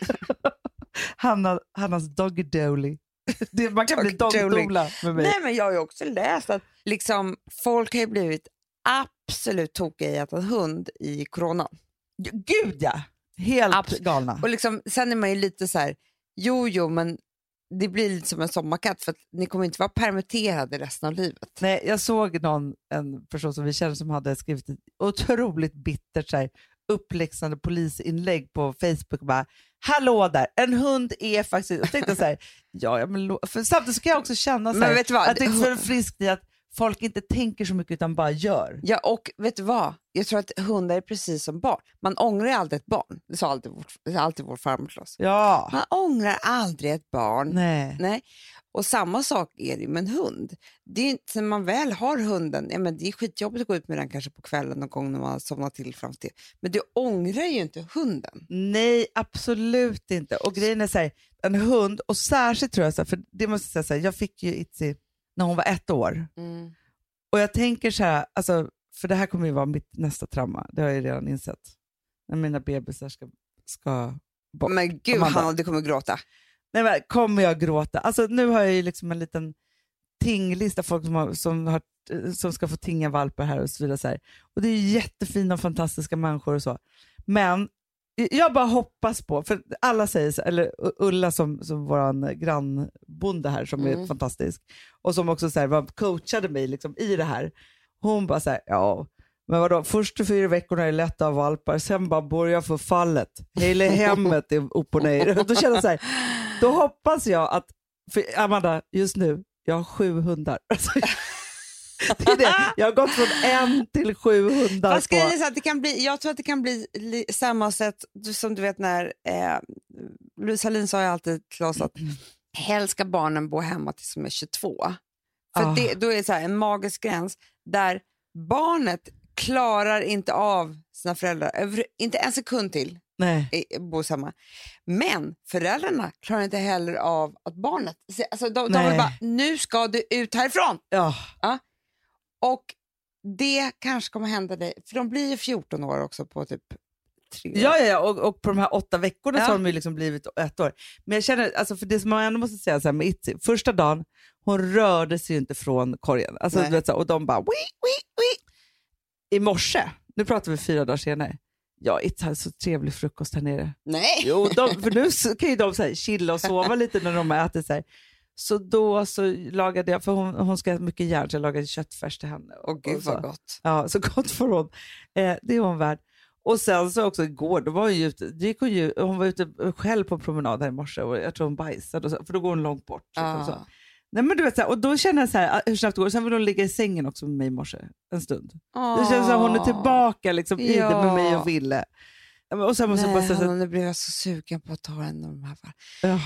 Hanna, Hannas doggy dolly. Det, man kan bli dogdola med mig. Nej, men jag har ju också läst att liksom, folk har ju blivit absolut tokiga i att ha en hund i corona. Gud ja, helt Abs- galna. Och liksom, sen är man ju lite så här, jo jo men det blir lite som en sommarkatt för att ni kommer inte vara permitterade resten av livet. Nej, jag såg någon, en person som vi känner som hade skrivit ett otroligt bittert så här, uppläxande polisinlägg på Facebook och bara, hallå där, en hund är faktiskt, och tänkte så här, ja, ja men för samtidigt så kan jag också känna så här, men vet du vad? att det är så friskt i att folk inte tänker så mycket utan bara gör. Ja, och vet du vad? Jag tror att hundar är precis som barn. Man ångrar alltid ett barn. Det sa alltid vår, det sa alltid vår farmor till oss. Ja. Man ångrar aldrig ett barn. Nej. Nej. Och samma sak är det med en hund. Det är inte, när man väl har hunden, ja, men det är skitjobbigt att gå ut med den kanske på kvällen någon gång när man somnar till fram till. Men du ångrar ju inte hunden. Nej, absolut inte. Och grejen är så här, en hund, och särskilt tror jag, så här, för det måste jag säga så här, jag fick ju Itzy när hon var ett år. Mm. Och jag tänker så här, alltså, för det här kommer ju vara mitt nästa trauma, det har jag ju redan insett. När mina bebisar ska, ska bort. Men gud, Hanna, du kommer gråta. Nej, men kommer jag gråta? Alltså nu har jag ju liksom en liten tinglista folk som, har, som, har, som ska få tinga valpar här och så vidare. Så här. Och det är jättefina och fantastiska människor och så. Men jag bara hoppas på, för alla säger så, eller Ulla som, som våran grannbonde här som mm. är fantastisk och som också så här, var, coachade mig liksom i det här. Hon bara så här, ja men vadå, första fyra veckorna är lätt av valpar, sen bara börjar förfallet. Hela hemmet är upp och ner. Då känner jag så här, då hoppas jag att, för Amanda, just nu, jag har sju hundar. Alltså, det är det. Jag har gått från en till sju hundar. Vad ska jag, säga, att det kan bli, jag tror att det kan bli li, samma sätt som du vet när eh, Louise Hallin sa ju alltid till oss att mm. helst ska barnen bo hemma tills de är tjugotvå. För oh. det, då är det så här, en magisk gräns där barnet klarar inte av sina föräldrar, över, inte en sekund till. Nej. Bo samma. Men föräldrarna klarar inte heller av att barnet, alltså de, de vill bara, nu ska du ut härifrån. Ja. Ja. Och det kanske kommer hända dig, för de blir ju fjorton år också på typ tre år. Ja, ja, ja. Och, och på de här åtta veckorna ja. så har de ju liksom blivit ett år. Men jag känner, alltså för det som man ändå måste säga så här med Itzy, första dagen, hon rörde sig ju inte från korgen. Alltså, du vet, så, och de bara, wii, wii, wii. I morse, nu pratar vi fyra dagar senare, ja, Itzy hade så trevlig frukost här nere. Nej. Jo, de, för nu kan ju de så här, chilla och sova lite när de äter så här. Så då så lagade jag, för hon, hon ska ha mycket järn, så jag lagade köttfärs till henne. Åh gud vad gott. Ja, så gott för hon. Eh, det är hon värd. Och sen så också igår, då var hon ju ute, det gick hon, ju, hon var ute själv på promenad här i morse och jag tror hon bajsade, och så, för då går hon långt bort. Ah. Så. Nej, men du vet, så här, och då känner jag så här, hur snabbt det går. Sen vill hon ligga i sängen också med mig i morse, en stund. Ah. Det känns som hon är tillbaka liksom, i ja. det med mig och Ville. Och sen måste Nej, jag bara säga, Hanna, nu blev jag så sugen på att ta en av de här. Oh.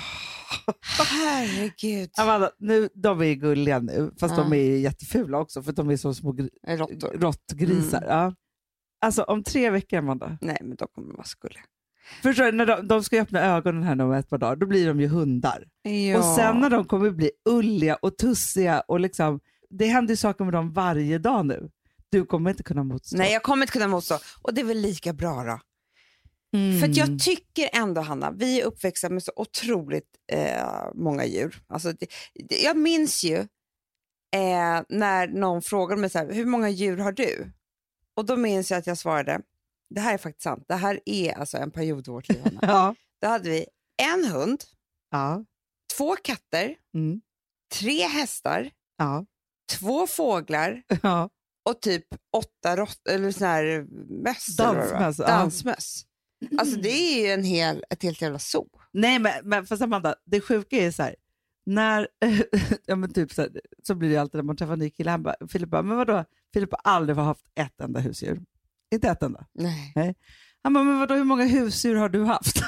Herregud. Amanda, nu, de är gulliga nu, fast ja. de är jättefula också, för de är så små gr- Råttor. råttgrisar. Mm. Ja. Alltså om tre veckor, Amanda. Nej, men då kommer de vara skulliga. Förstår du, när de, de ska öppna ögonen här om ett par dagar, då blir de ju hundar. Ja. Och sen när de kommer bli ulliga och tussiga och liksom, det händer ju saker med dem varje dag nu. Du kommer inte kunna motstå. Nej, jag kommer inte kunna motstå. Och det är väl lika bra då. Mm. För att jag tycker ändå, Hanna, vi är uppväxta med så otroligt eh, många djur. Alltså, det, det, jag minns ju eh, när någon frågade mig så här, hur många djur har du? Och då minns jag att jag svarade, det här är faktiskt sant. Det här är alltså en period i vårt liv, Hanna. Ja. Då hade vi en hund, Ja. två katter, Mm. tre hästar, Ja. två fåglar Ja. och typ åtta rott, eller sån här möss. Dansmöss. Ja. Dansmöss. Alltså det är ju en hel, ett helt jävla zoo. Nej, men, men för Amanda, det sjuka är så här, när, ja men typ så, här, så blir det alltid när man träffar en ny kille, han bara, Filip bara, men vadå? Filip har aldrig haft ett enda husdjur. Inte ett enda. Nej. Nej. Han bara, men vadå, hur många husdjur har du haft?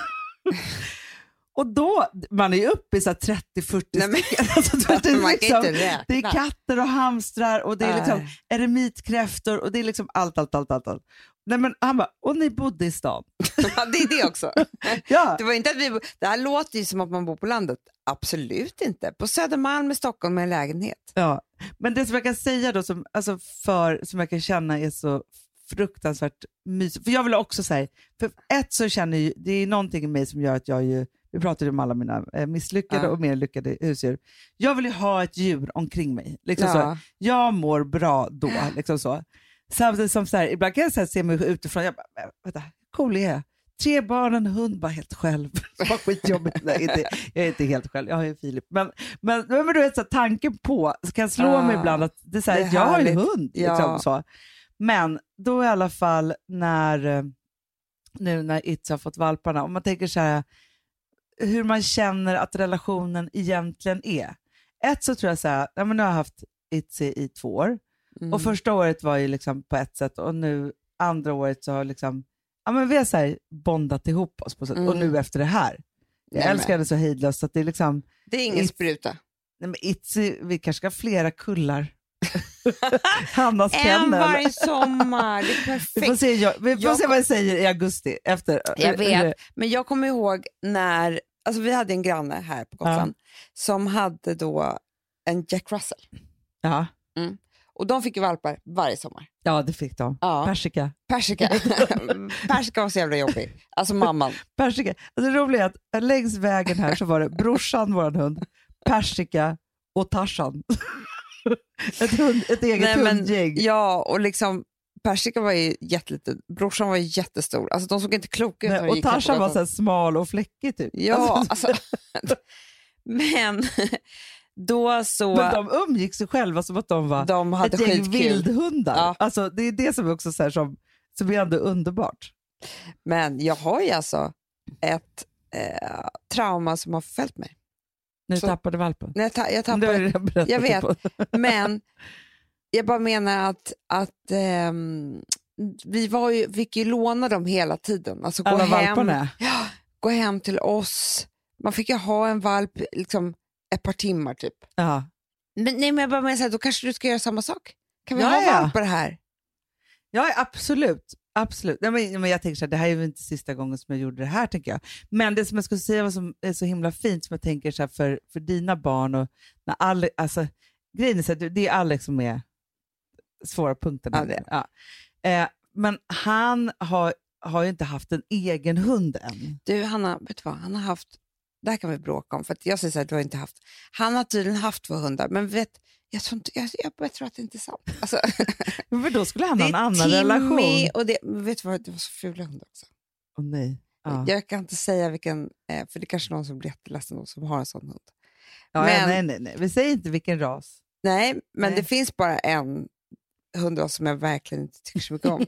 Och då, man är ju uppe i så trettio fyrtio stycken. Alltså, det, är liksom, det är katter och hamstrar och det är liksom eremitkräftor och det är liksom allt, allt, allt, allt, allt. Nej, men han bara, och ni bodde i stan. Ja, det är det också. Ja. Det var inte att vi, det här låter ju som att man bor på landet. Absolut inte. På Södermalm i Stockholm med en lägenhet. Ja, men det som jag kan säga då, som, alltså för, som jag kan känna är så fruktansvärt mysigt. För jag vill också säga, för ett så känner ju, det är någonting i mig som gör att jag ju, vi pratade om alla mina eh, misslyckade ja. och mer lyckade husdjur. Jag vill ju ha ett djur omkring mig. Liksom ja. så. Jag mår bra då. Liksom så. Samtidigt som så här, ibland kan jag så här, se mig utifrån, jag bara, vänta, hur cool är jag? Tre barn, en hund, bara helt själv. Vad skitjobbigt. Nej, inte, jag är inte helt själv, jag har ju Filip. Men, men, men du vet, så här, tanken på, så kan slå ah, mig ibland att det är så här, det är jag har en hund. Ja. Liksom, så. Men då i alla fall när, nu när Itzy har fått valparna, om man tänker så här, hur man känner att relationen egentligen är. Ett så tror jag så här, ja, men nu har jag haft Itzy i två år. Mm. Och första året var ju liksom på ett sätt och nu andra året så har liksom, ja men vi har så här bondat ihop oss på sätt. Mm. Och nu efter det här. Jag Nej, älskar men. det så hejdlöst så att det är liksom. Det är ingen It, spruta. Nej men Itzy, vi kanske ska ha flera kullar. Hannas en varje sommar, det är perfekt. Vi får se, jag, vi får jag, se vad jag säger i augusti. Efter. Jag vet, men jag kommer ihåg när, alltså vi hade en granne här på Gotland ja. som hade då en Jack Russell. Ja. Mm. Och de fick ju valpar varje sommar. Ja, det fick de. Ja. Persika. Persika. Persika var så jävla jobbig. Alltså mamman. Persika. Alltså, det roliga är att längs vägen här så var det brorsan, våran hund, Persika och Tarzan. ett, hund, ett eget Nej, hundgäng. Men, ja, och liksom Persika var ju jätteliten. Brorsan var ju jättestor. Alltså de såg inte kloka ut. Nej, och Tarzan var så här smal och fläckig typ. Ja, alltså. Men... Då så... Men de umgick sig själva som att de var de hade ett gäng skitkul. vildhundar. Ja. Alltså, det är det som är också så här, som, som är ändå underbart. Men jag har ju alltså ett eh, trauma som har följt mig. När du så, tappade valpen? När jag, ta, jag tappade, jag, jag vet, men jag bara menar att, att eh, vi var ju, fick ju låna dem hela tiden. Alltså, Alla gå hem, valparna? Ja, gå hem till oss. Man fick ju ha en valp liksom ett par timmar typ. Ja. Men, nej, men jag bara menar så här, då kanske du ska göra samma sak. Kan vi ja, ha ja. valpar här? Ja, absolut. Absolut. Nej, men, men jag tänker så här, det här är ju inte sista gången som jag gjorde det här, tänker jag. Men det som jag skulle säga vad som är så himla fint, som jag tänker så här, för, för dina barn och när alla, alltså grejen är så här, det är Alex som är svåra punkten. Ja, det. Ja. Eh, men han har, har ju inte haft en egen hund än. Du, Hanna, vet du vad? Han har haft, det här kan vi bråka om, för att jag säger så här, du har inte haft, han har tydligen haft två hundar, men vet, jag tror, inte, jag, jag, jag tror att det inte är sant. Alltså, men då skulle han ha en annan Timmy relation. Och det, vet du vad, det var så fula hundar också. Åh nej. Ja. Jag kan inte säga vilken, för det är kanske någon som blir jätteledsen som har en sån hund. Ja, men, nej, nej, nej. Vi säger inte vilken ras. Nej, men nej. Det finns bara en hundras som jag verkligen inte tycker så mycket om.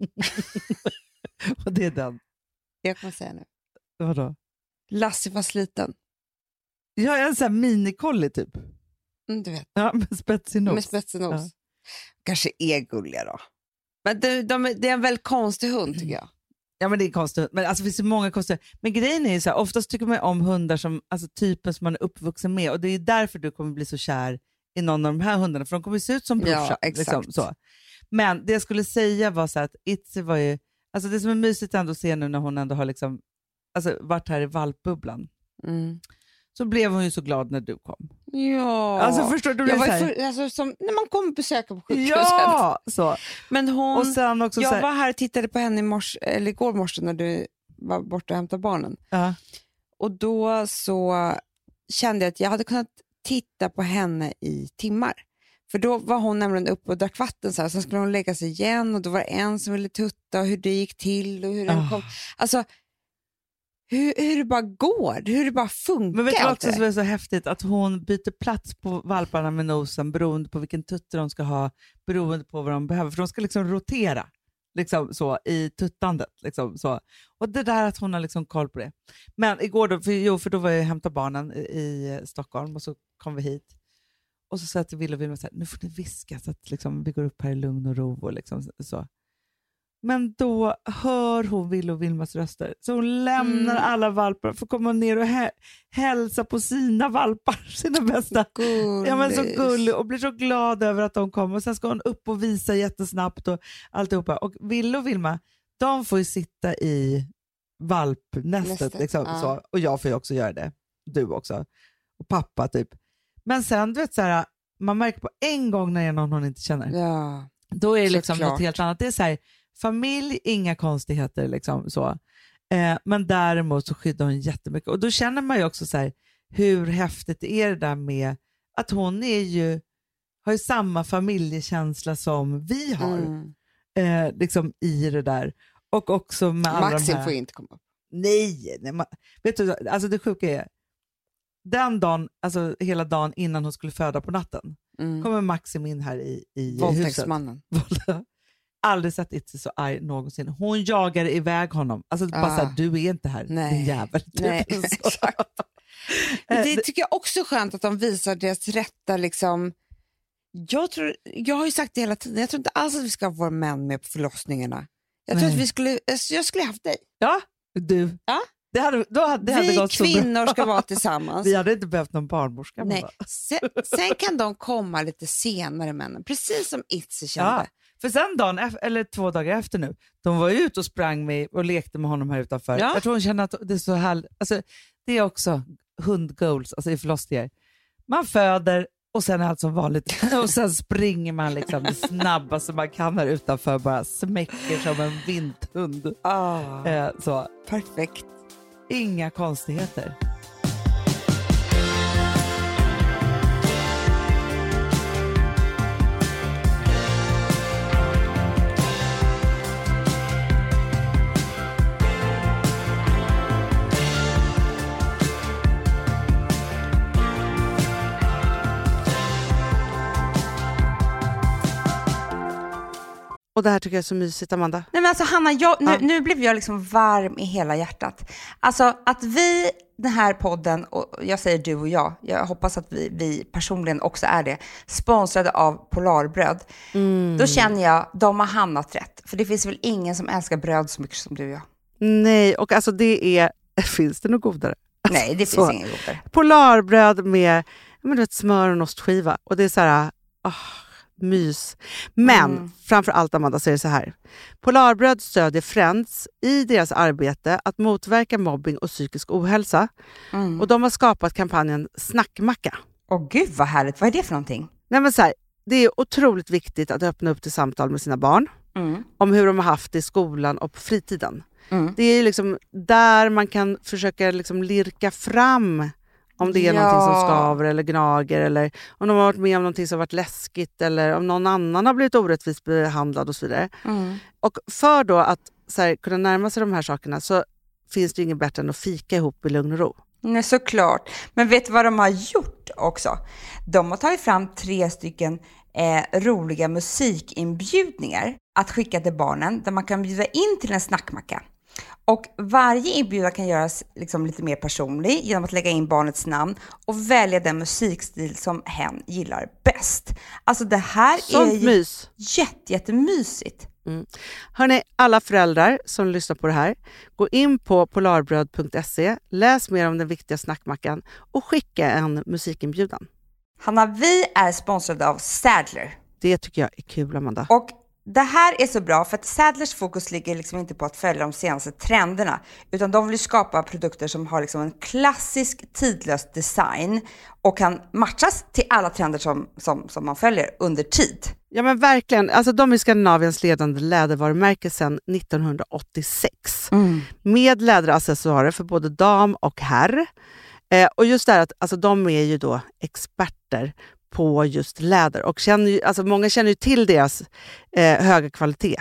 Och det är den. Jag kommer säga nu. Vadå? Lassie var sliten. Jag är en sån här minikolli typ. Mm, du vet. Ja, med spetsig nos. Med spetsig nos. Ja. Kanske är gulliga då. Men de, de, det är en väldigt konstig hund tycker jag. Ja, men det är konstigt. Men alltså, det finns så många konstiga. Men grejen är ju så här, oftast tycker man om hundar som, alltså typen som man är uppvuxen med. Och det är därför du kommer bli så kär i någon av de här hundarna. För de kommer se ut som brorsa. Ja, exakt. Liksom, så. Men det jag skulle säga var så här att Itzy var ju, alltså det som är mysigt ändå att se nu när hon ändå har liksom, alltså varit här i valpbubblan. Mm. Så blev hon ju så glad när du kom. Ja. Alltså förstår du? Jag var så här... för, alltså, som när man kommer besöka på sjukhuset. Ja, så. Men hon, och sen också jag så här... var här och tittade på henne i morse, eller igår morse när du var borta och hämtade barnen. Ja. Och då så kände jag att jag hade kunnat titta på henne i timmar. För då var hon nämligen uppe och drack vatten så här. Sen skulle hon lägga sig igen och då var det en som ville tutta och hur det gick till och hur den oh. kom. Alltså hur, hur det bara går, hur det bara funkar. Men vet du också som är så häftigt? Att hon byter plats på valparna med nosen beroende på vilken tutte de ska ha, beroende på vad de behöver. För de ska liksom rotera liksom så, i tuttandet. Liksom, så. Och det där att hon har liksom koll på det. Men igår då, för, jo, för då var jag och hämtade barnen i, i Stockholm och så kom vi hit. Och så sa jag till Wille och Vilma så här, nu får ni viska så att liksom, vi går upp här i lugn och ro. Och liksom, så. Men då hör hon Ville och Vilmas röster. Så hon lämnar Mm. alla valpar för att komma ner och hä- hälsa på sina valpar, sina bästa. Gulligt. Ja, men så gullig och blir så glad över att de kommer. Och sen ska hon upp och visa jättesnabbt och alltihopa. Och Ville och Vilma, de får ju sitta i valpnästet. Nästet, Liksom, ja. så. Och jag får ju också göra det. Du också. Och pappa typ. Men sen, du vet så här, man märker på en gång när det är någon hon inte känner. Ja. Då är det liksom Såklart. något helt annat. Det är så här, familj, inga konstigheter liksom så. Eh, men däremot så skyddar hon jättemycket. Och då känner man ju också så här, hur häftigt är det där med att hon är ju, har ju samma familjekänsla som vi har. Mm. Eh, liksom i det där. Och också med alla Maxim de här... får inte komma upp. Nej, nej man, vet du, alltså det sjuka är, den dagen, alltså hela dagen innan hon skulle föda på natten, Mm. kommer Maxim in här i, i huset. Våldtäktsmannen. Aldrig sett Itzy så arg någonsin. Hon jagar iväg honom. Alltså bara Ah. såhär, du är inte här, Nej. din jävel. Typ. Nej, Så. exakt. Men det tycker jag också är skönt att de visar deras rätta liksom. Jag, tror, jag har ju sagt det hela tiden, jag tror inte alls att vi ska ha våra män med på förlossningarna. Jag tror Nej. att vi skulle, jag skulle haft dig. Ja, du. Ja. Det hade, då hade, det hade Vi gått så bra. kvinnor ska vara tillsammans. Vi hade inte behövt någon barnmorska. Nej. Mamma. Sen, sen kan de komma lite senare, männen. Precis som Itzy kände. Ja, för sen dagen, ef- eller två dagar efter nu, de var ute och sprang med och lekte med honom här utanför. Ja. Jag tror hon känner att det är så här, alltså, det är också hundgoals, alltså i förlossningar. Man föder och sen är allt som vanligt. Och sen springer man liksom det snabbaste man kan här utanför, bara smäcker som en vinthund. Ah, Eh, så. perfekt. Inga konstigheter. Och det här tycker jag är så mysigt, Amanda. Nej men alltså Hanna, jag, nu, Ja. nu blev jag liksom varm i hela hjärtat. Alltså att vi, den här podden, och jag säger du och jag, jag hoppas att vi, vi personligen också är det, sponsrade av Polarbröd. Mm. Då känner jag, de har hamnat rätt. För det finns väl ingen som älskar bröd så mycket som du och jag. Nej, och alltså det är, finns det något godare? Nej, det finns Så. ingen godare. Polarbröd med men du vet, smör och en ostskiva. Och det är så här, oh, mys. Men Mm. framför allt, Amanda, så är det så här. Polarbröd stödjer Friends i deras arbete att motverka mobbing och psykisk ohälsa. Mm. Och de har skapat kampanjen Snackmacka. Åh gud vad härligt, vad är det för någonting? Nej, men så här, det är otroligt viktigt att öppna upp till samtal med sina barn Mm. om hur de har haft det i skolan och på fritiden. Mm. Det är liksom där man kan försöka liksom lirka fram om det är Ja. någonting som skaver eller gnager, eller om de har varit med om någonting som har varit läskigt, eller om någon annan har blivit orättvist behandlad och så vidare. Mm. Och för då att så här, kunna närma sig de här sakerna så finns det inget bättre än att fika ihop i lugn och ro. Nej, såklart. Men vet du vad de har gjort också? De har tagit fram tre stycken eh, roliga musikinbjudningar att skicka till barnen där man kan bjuda in till en snackmacka. Och varje inbjudan kan göras liksom lite mer personlig genom att lägga in barnets namn och välja den musikstil som hen gillar bäst. Alltså det här Sånt är ju mys. jätte, jättemysigt. Mm. Hörrni, alla föräldrar som lyssnar på det här, gå in på polarbröd punkt se, läs mer om den viktiga snackmackan och skicka en musikinbjudan. Hanna, vi är sponsrade av Sadler. Det tycker jag är kul, Amanda. Och det här är så bra för att Sadlers fokus ligger liksom inte på att följa de senaste trenderna, utan de vill skapa produkter som har liksom en klassisk tidlös design och kan matchas till alla trender som, som, som man följer under tid. Ja, men verkligen. Alltså, de är Skandinaviens ledande lädervarumärke sedan nittonhundraåttiosex. Mm. Med läderaccessoarer för både dam och herr. Eh, och just det här att alltså, de är ju då experter på just läder. Och känner ju, alltså, många känner ju till deras eh, höga kvalitet.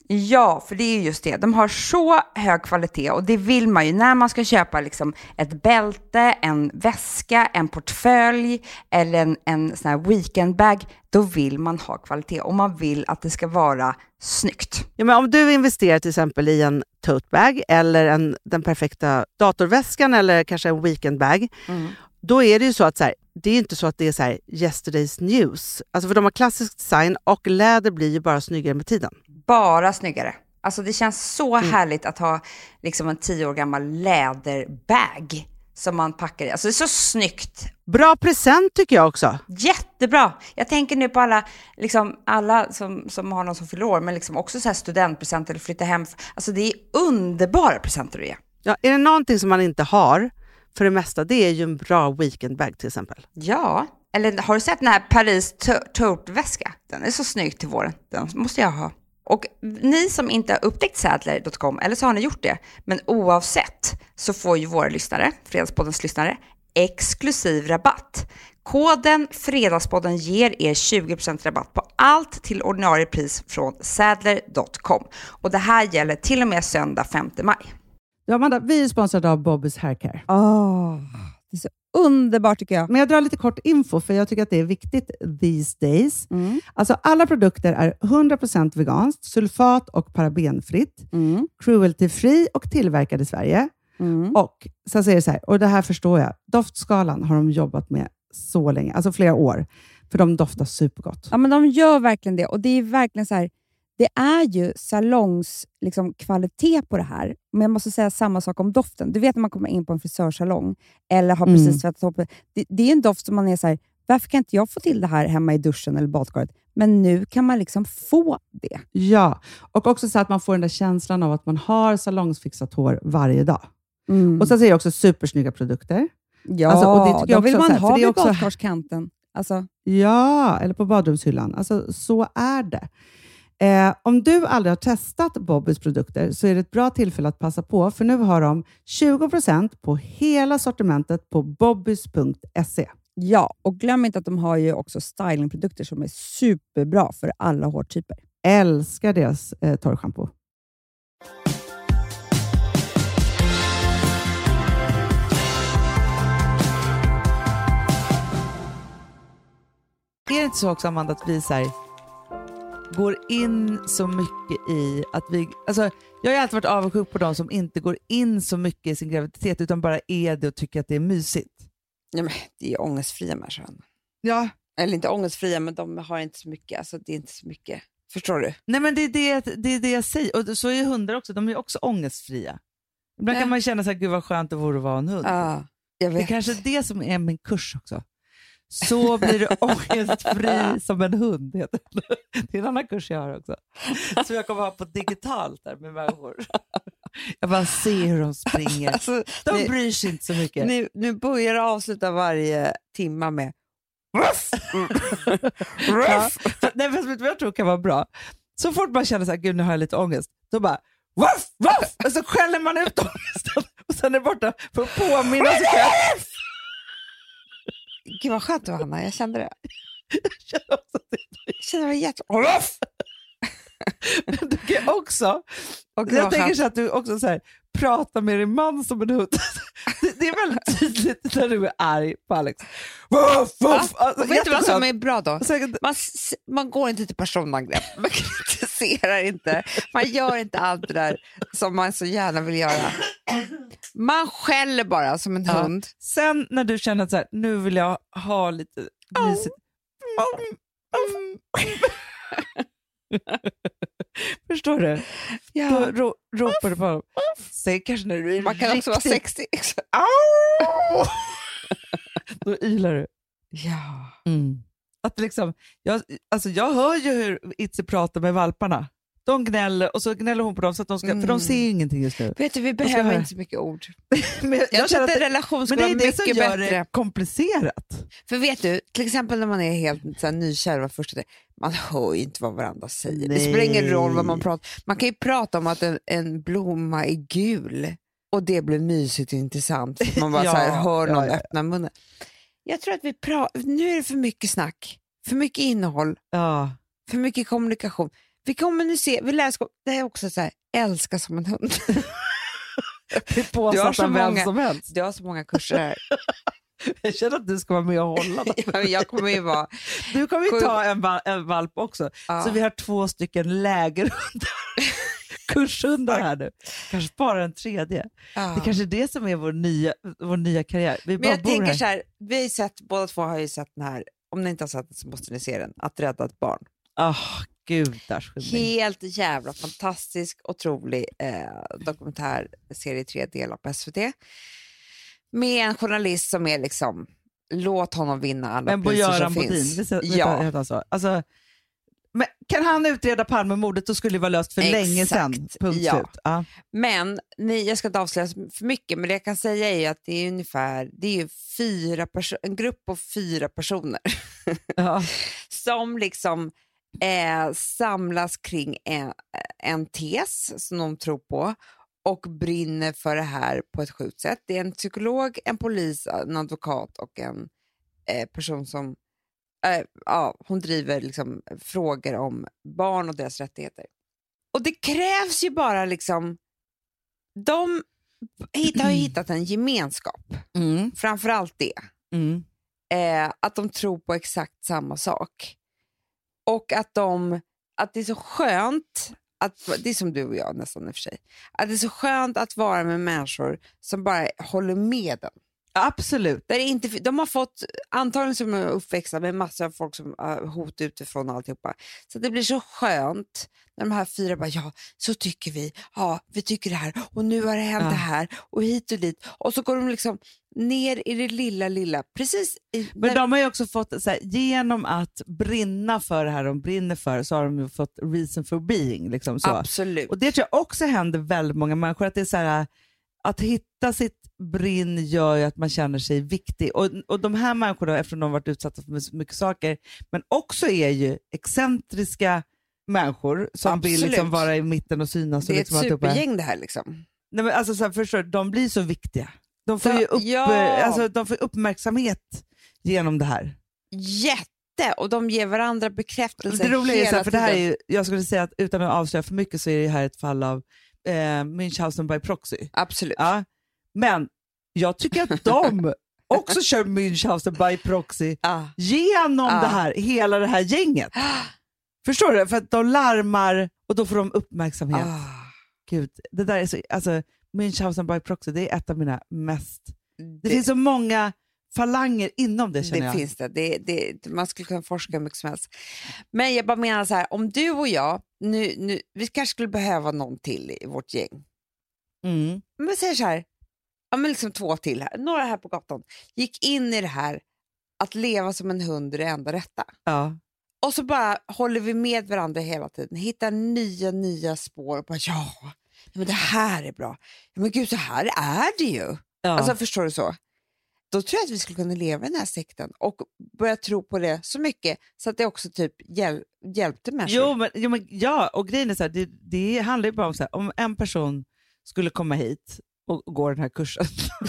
Ja, för det är ju just det. De har så hög kvalitet och det vill man ju när man ska köpa liksom ett bälte, en väska, en portfölj eller en, en sån här weekendbag. Då vill man ha kvalitet och man vill att det ska vara snyggt. Ja, men om du investerar till exempel i en tote bag eller en, den perfekta datorväskan eller kanske en weekendbag, Mm. då är det ju så att så här, det är inte så att det är så här yesterday's news. Alltså för de har klassisk design och läder blir ju bara snyggare med tiden. Bara snyggare. Alltså det känns så Mm. härligt att ha liksom en tio år gammal läderbag som man packar i. Alltså det är så snyggt. Bra present tycker jag också. Jättebra. Jag tänker nu på alla, liksom, alla som, som har någon som fyller år, men liksom också så här studentpresenter eller flytta hem. Alltså det är underbara presenter att ge. Ja, är det någonting som man inte har för det mesta, det är ju en bra weekendbag till exempel. Ja, eller har du sett den här Paris tote-väska? Den är så snygg till våren. Den måste jag ha. Och ni som inte har upptäckt Sadler punkt com, eller så har ni gjort det, men oavsett så får ju våra lyssnare, Fredagspoddens lyssnare, exklusiv rabatt. Koden Fredagspodden ger er tjugo procent rabatt på allt till ordinarie pris från Sadler punkt com. Och det här gäller till och med söndag femte maj. Ja, Amanda, vi är sponsrade av Bobbys Haircare. Oh, det är så underbart tycker jag. Men jag drar lite kort info för jag tycker att det är viktigt these days. Mm. Alltså alla produkter är hundra procent veganskt, sulfat och parabenfritt, Mm. cruelty-free och tillverkad i Sverige. Mm. Och sen säger det så här, och det här förstår jag, doftskalan har de jobbat med så länge, alltså flera år, för de doftar supergott. Ja, men de gör verkligen det. Och det är verkligen så här, det är ju salongs liksom, kvalitet på det här. Men jag måste säga samma sak om doften. Du vet när man kommer in på en frisörsalong eller har Mm. precis tvättat upp. Det, det är en doft som man är så här, varför kan inte jag få till det här hemma i duschen eller badkaret? Men nu kan man liksom få det. Ja, och också så att man får den där känslan av att man har salongsfixat hår varje dag. Mm. Och sen säger jag också supersnygga produkter. ja, alltså, och det tycker då jag vill också man så här, för ha det är vid också- badkarskanten. Alltså, Ja, eller på badrumshyllan. Alltså, så är det. Eh, om du aldrig har testat Bobbys produkter så är det ett bra tillfälle att passa på, för nu har de tjugo procent på hela sortimentet på bobbys punkt se. ja, och glöm inte att de har ju också stylingprodukter som är superbra för alla hårtyper. Älskar deras eh, torrschampo. Är det inte så också, Amanda, att vi så här, går in så mycket i att vi... Alltså, jag har ju alltid varit avundsjuk på de som inte går in så mycket i sin graviditet utan bara är det och tycker att det är mysigt. Ja, men det är ångestfria människor. Ja, Eller inte ångestfria, men de har inte så mycket. Alltså, det är inte så mycket. Förstår du? nej men det är det, det, är det jag säger. Och så är hundar också, de är också ångestfria. Ibland Ja. kan man känna så här, gud vad skönt det vore att vara en hund. Ja, jag Det är vet. kanske det som är min kurs också. Så blir du ångestfri som en hund. Heter det. Det är en annan kurs jag har också. Som jag kommer ha på digitalt där med människor. Jag bara ser hur de springer. Alltså, De ni, bryr sig inte så mycket. nu, nu börjar jag avsluta varje timma med ruff! Ja. Nej, men vet du vad jag tror kan vara bra? Så fort man känner så här, gud nu har jag lite ångest, då bara ruff, ruff! Och så skäller man ut ångesten och sen är det borta för att påminna sig själv. Gud vad skönt det var, Hanna, jag kände det. Jag känner också att det Jag kände det var jätte... Ruff! Men du kan också, Och gud, jag vad tänker skönt. så att du också så här, pratar med din man som en hund. Det, det är väldigt tydligt när du är arg på Alex. Ruff, ruff! Alltså, Och vet du vad som jätteskönt. är bra då? Säkert- Man, s- man går inte till personangrepp, man kritiserar inte, man gör inte allt det där som man så gärna vill göra. Man skäller bara som en Ja. hund. Sen när du känner att så här, nu vill jag ha lite mysigt. Förstår du? Då Ja. ro, ropar du på honom. Säg kanske när du är Man kan också vara riktigt- sexig. Au! Då ylar du. Ja. Att liksom, jag, alltså jag hör ju hur Itzy pratar med valparna. De gnäller och så gnäller hon på dem så att de ska, för de Mm. ser ju ingenting just nu. Vet du, vi ska behöver höra. inte så mycket ord. Men jag, Jag känner tror att att en det, relation men skulle det är vara det som mycket gör bättre. det komplicerat. För vet du, till exempel när man är helt så här, nykär och första, man hör ju inte vad varandra säger. Det spelar ingen Nej. roll vad man pratar. Man kan ju prata om att en, en blomma är gul och det blir mysigt och intressant. För man bara Ja, så här, hör någon ja, ja. öppna munnen. Jag tror att vi pratar, nu är det för mycket snack, för mycket innehåll, Ja. för mycket kommunikation. Vi kommunicerar, vi lär oss, det är också så här, älska som en hund. Det är Du har påsatt så av vem många- som helst. Du har så många kurser här. Jag känner att du ska vara med och hålla dem. Ja, jag kommer ju vara... Du kommer ju Sju- ta en, val- en valp också. Ja. Så vi har två stycken lägerhundar. Kurshundar här nu. Kanske spara en tredje. Ja. Det kanske är det som är vår nya, vår nya karriär. Vi Men bara jag bor tänker här. så här, vi har ju sett, båda två har ju sett den här, om ni inte har sett den så måste ni se den, Att rädda ett barn. Oh, gudars skymning. Helt jävla fantastisk, otrolig eh, dokumentärserie i tre delar på S V T. Med en journalist som är liksom, låt honom vinna alla men priser som Bodin, finns. vet, vet Ja. vet alltså, alltså, men kan han utreda Palmemordet, då skulle det vara löst för Exakt. länge sedan. Punkt Ja. slut. Ja. Men ni, jag ska inte avslöja för mycket, men det jag kan säga är ju att det är ungefär det är ju fyra perso- en grupp på fyra personer Ja. som liksom eh, samlas kring en, en tes som de tror på och brinner för det här på ett sjukt sätt. Det är en psykolog, en polis, en advokat och en eh, person som eh, ja, hon driver liksom frågor om barn och deras rättigheter. Och det krävs ju bara liksom, de hitt, har ju hittat en gemenskap, Mm. framförallt det. Mm. Eh, att de tror på exakt samma sak. Och att, de, att det är så skönt, att, det är som du och jag nästan i och för sig, att det är så skönt att vara med människor som bara håller med den. Absolut. Där det inte, de har fått, antagligen som är uppväxta med massor av folk som har hot utifrån och alltihopa. Så det blir så skönt när de här fyra bara, ja, så tycker vi, ja, vi tycker det här och nu har det hänt Ja. det här och hit och dit. Och så går de liksom ner i det lilla, lilla, precis. I, Men när, de har ju också fått, så här, genom att brinna för det här de brinner för, så har de ju fått reason for being. Liksom, så. absolut. Och det tror jag också händer väldigt många människor, att det är så här, att hitta sitt brinn gör ju att man känner sig viktig. Och, och de här människorna, eftersom de har varit utsatta för så mycket saker, men också är ju excentriska människor som Absolut. vill liksom vara i mitten och synas. Det och är liksom ett att uppe- supergäng det här liksom. Nej, men alltså, så här, förstår du, de blir så viktiga. De får Så- ju upp, ja. alltså, de får uppmärksamhet genom det här. Jätte! Och de ger varandra bekräftelse Det roliga är så hela här, för det här är tiden. ju, jag skulle säga att utan att avslöja för mycket så är det här ett fall av eh, Münchhausen by proxy. Absolut. Ja. Men jag tycker att de också kör Münchhausen by proxy Ah. genom Ah. det här, hela det här gänget. Förstår du? För att de larmar och då får de uppmärksamhet. Ah. Gud, det där är så, alltså Münchhausen by proxy, det är ett av mina mest... Det, Det- finns så många falanger inom det, känner Det jag. finns det. Det, det. Man skulle kunna forska hur mycket som helst. Men jag bara menar så här, om du och jag, nu, nu, vi kanske skulle behöva någon till i vårt gäng. Mm. Men vi säger så här, ja, men liksom två till här, några här på gatan, gick in i det här att leva som en hund är det enda rätta. Ja. Och så bara håller vi med varandra hela tiden, hittar nya, nya spår och bara ja, men det här är bra. Ja, men gud, så här är det ju. Ja. Alltså förstår du så? Då tror jag att vi skulle kunna leva i den här sekten och börja tro på det så mycket så att det också typ hjäl- hjälpte människor. Jo, men, jo, men ja, och grejen är så här, det, det handlar ju bara om så här, om en person skulle komma hit och, och gå den här kursen.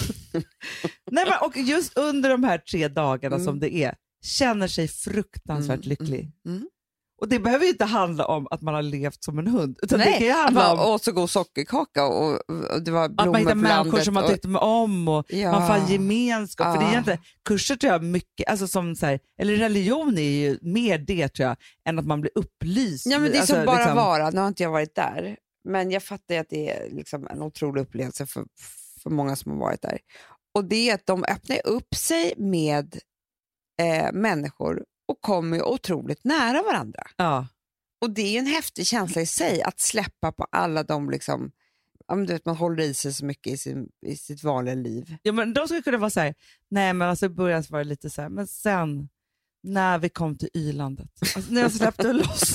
Nej, men, och just under de här tre dagarna Mm. som det är, känner sig fruktansvärt Mm, lycklig. mm, mm. Och det behöver ju inte handla om att man har levt som en hund, utan det Nej, kan ju att handla man om åt så god sockerkaka och, och det var att man blommor hittar på människor landet. som man och, tyckte om och Ja. man får gemenskap. För det är Ah. egentligen, kurser tror jag mycket, alltså som så här, eller religion är ju mer det tror jag, än att man blir upplyst. Ja, men det är alltså, som bara liksom, vara. Nu har inte jag varit där. Men jag fattar ju att det är liksom en otrolig upplevelse för, för många som har varit där. Och det är att de öppnar upp sig med eh, människor och kommer ju otroligt nära varandra. Ja. Och det är ju en häftig känsla i sig att släppa på alla de liksom, ja, men du vet, man håller i sig så mycket i, sin, i sitt vanliga liv. Ja, men de skulle kunna vara så här, nej men alltså i början var det lite så här, men sen när vi kom till Y-landet, alltså, när jag släppte loss.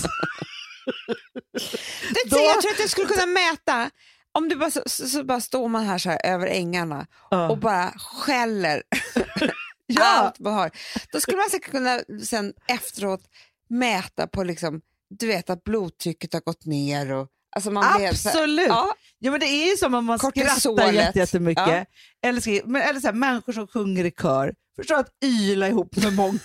Det, Då- Jag tror att jag skulle kunna mäta, om du bara, så, så, så bara står man här, så här över ängarna Ja. och bara skäller Ja. allt man har. Då skulle man säkert kunna sen efteråt mäta på liksom, du vet att blodtrycket har gått ner och alltså man blev så här, Absolut. ja, Ja, men det är ju som om man skrattar Kortisolet. jätte- jättemycket. Ja. Eller, skri- men, eller så här, människor som sjunger i kör. Förstår att yla ihop med många.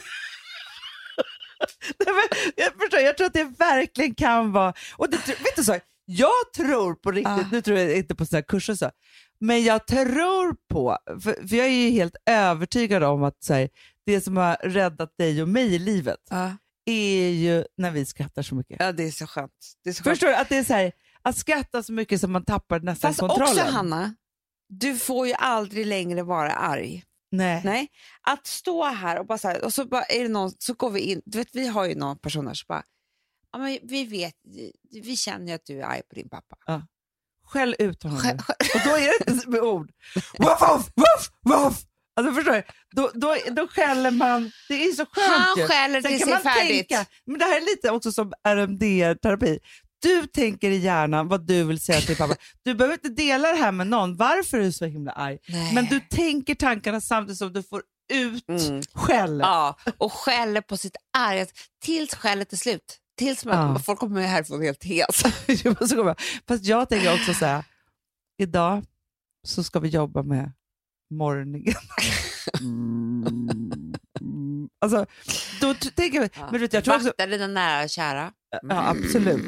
Nej, men, jag, förstår, jag tror att det verkligen kan vara... Och det, vet du så, jag tror på riktigt, Ah. nu tror jag inte på sådana här kurser så, men jag tror på, för, för jag är ju helt övertygad om att så här, det som har räddat dig och mig i livet ja. är ju när vi skrattar så mycket. ja, det är så skönt. Det är så skönt. Förstår du? Att det är så här, att skratta så mycket som man tappar nästan Fast kontrollen. också Hanna, du får ju aldrig längre vara arg. Nej. Nej, att stå här och bara så här, och så bara är det någon, så går vi in, du vet vi har ju någon person här som bara, Ja, men vi vet, vi känner ju att du är arg på din pappa. Ja. Skäll ut honom. Skäll, skäll. Och då är det inte med ord. Waff, waff, waff, waff. Alltså förstår du? Då, då, då skäller man. Det är så skönt. Han ju. skäller Sen till kan sig man färdigt. Tänka, men det här är lite också som R M D-terapi. Du tänker i hjärnan vad du vill säga till pappa. Du behöver inte dela det här med någon. Varför är du så himla arg? Nej. Men du tänker tankarna samtidigt som du får ut Mm. skäll. Ja, och skäller på sitt arg tills skället är slut. Tills man, Ja. folk kommer härifrån helt hes. Så kommer jag. Fast jag tänker också så här. Idag så ska vi jobba med morgoningen. Mm. Alltså, då t- tänker jag, Ja. men vet, jag tror också, Vakta dina nära och kära. ja, absolut.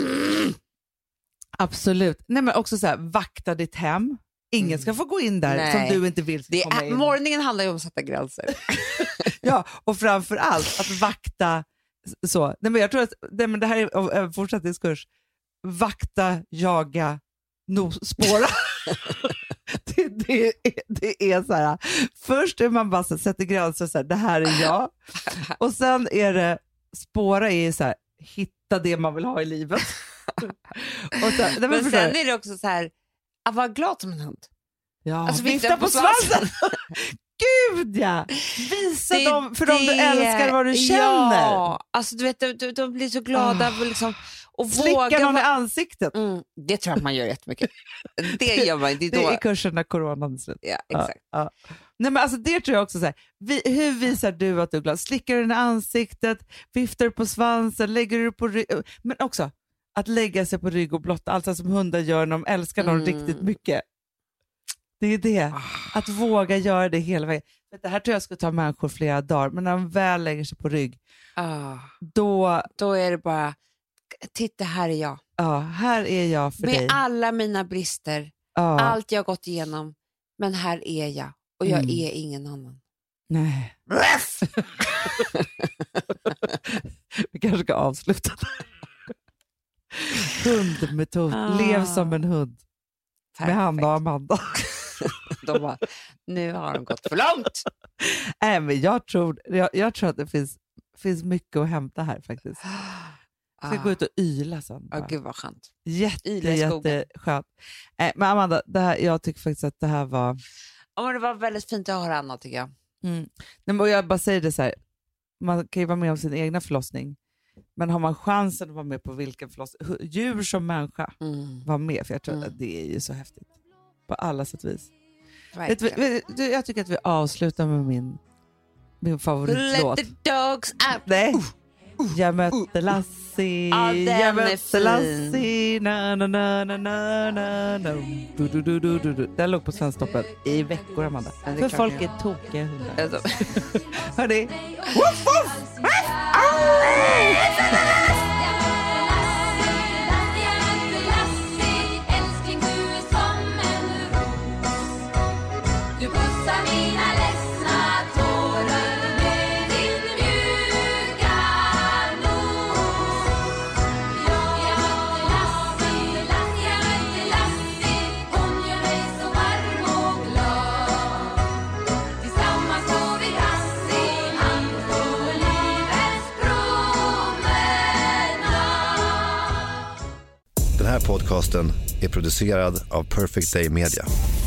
Absolut. Nej, men också så här, vakta ditt hem. Ingen ska få gå in där Nej. som du inte vill ska Det komma är, in. morgonen handlar ju om att sätta gränser. Ja, och framför allt att vakta så. Nej, men jag tror att nej, men det här är en fortsatt diskurs. Vakta, jaga, no, spåra. det, det, är, det är så här. Först är man bara så, sätter gränser så här, det här är jag. Och sen är det spåra är så här, hitta det man vill ha i livet. Och sen, nej, men Men förstår sen du? är det också så här, att vara glad som en hund. Ja, Alltså, vifta vifta på på svansen. Gud ja! Visa Det- dem för dem du det- älskar vad du känner. Ja, alltså du vet, de, de, de blir så glada Oh. och liksom, och Slicka våga någon i vara- ansiktet. mm, det tror jag att man gör jättemycket. Det gör man, det är Det då. är kursen när coronan är slut. Ja, exakt. Ja, ja. Nej, men alltså det tror jag också så här. Vi, hur visar du att du är glad? Slickar du den i ansiktet? Viftar du på svansen? Lägger du på rygg? Men också att lägga sig på rygg och blotta allt så som hundar gör när de älskar någon Mm. riktigt mycket. Det är det. Att våga göra det hela vägen. Det här tror jag skulle ta människor flera dagar, men när de väl lägger sig på rygg, Ah, då, då är det bara, titta här är jag. ja, här är jag för Med dig. alla mina brister, Ja, allt jag har gått igenom, men här är jag och jag Mm. är ingen annan. nej. Vi kanske ska avsluta. Hundmetod. Ah. Lev som en hund. Med Hanna och Amanda. De bara, nu har de gått för långt. Nej, men jag tror, jag, jag tror att det finns, finns mycket att hämta här faktiskt. Jag ska Ah. gå ut och yla sen. Ja, bara. gud vad skönt. Jätte, yla i skogen. jätteskönt. Nej, men Amanda, det här, jag tycker faktiskt att det här var... Ja, men det var väldigt fint att höra Anna tycker jag. Mm. Nej, men och jag bara säger det så här, man kan ju vara med om sin egna förlossning, men har man chansen att vara med på vilken förlossning, hu- djur som människa, Mm. var med, för jag tror Mm. att det är ju så häftigt. På alla sätt och vis. Vet, Verkligen. du, vet, du, jag tycker att vi avslutar med min, min favoritlåt. Let the dogs out. Nej. Jag mötte Lassie, Ja, den är jag mötte fin. Lassie, na na na na na na na. Du, du, du, du, du, du. Den låg på Svensktoppen i veckor, Amanda. Ja, det är För klart folk det är tokiga hundar. Alltså, Hörni, woof woof! Du pussar mina ledsna tårar med din mjuka nos. Jag mötte Lassie, Lassie, jag mötte Lassie. Hon gör mig så varm och glad. Tillsammans går vi Lassie, hand på livets promenad. Den här podcasten är producerad av Perfect Day Media.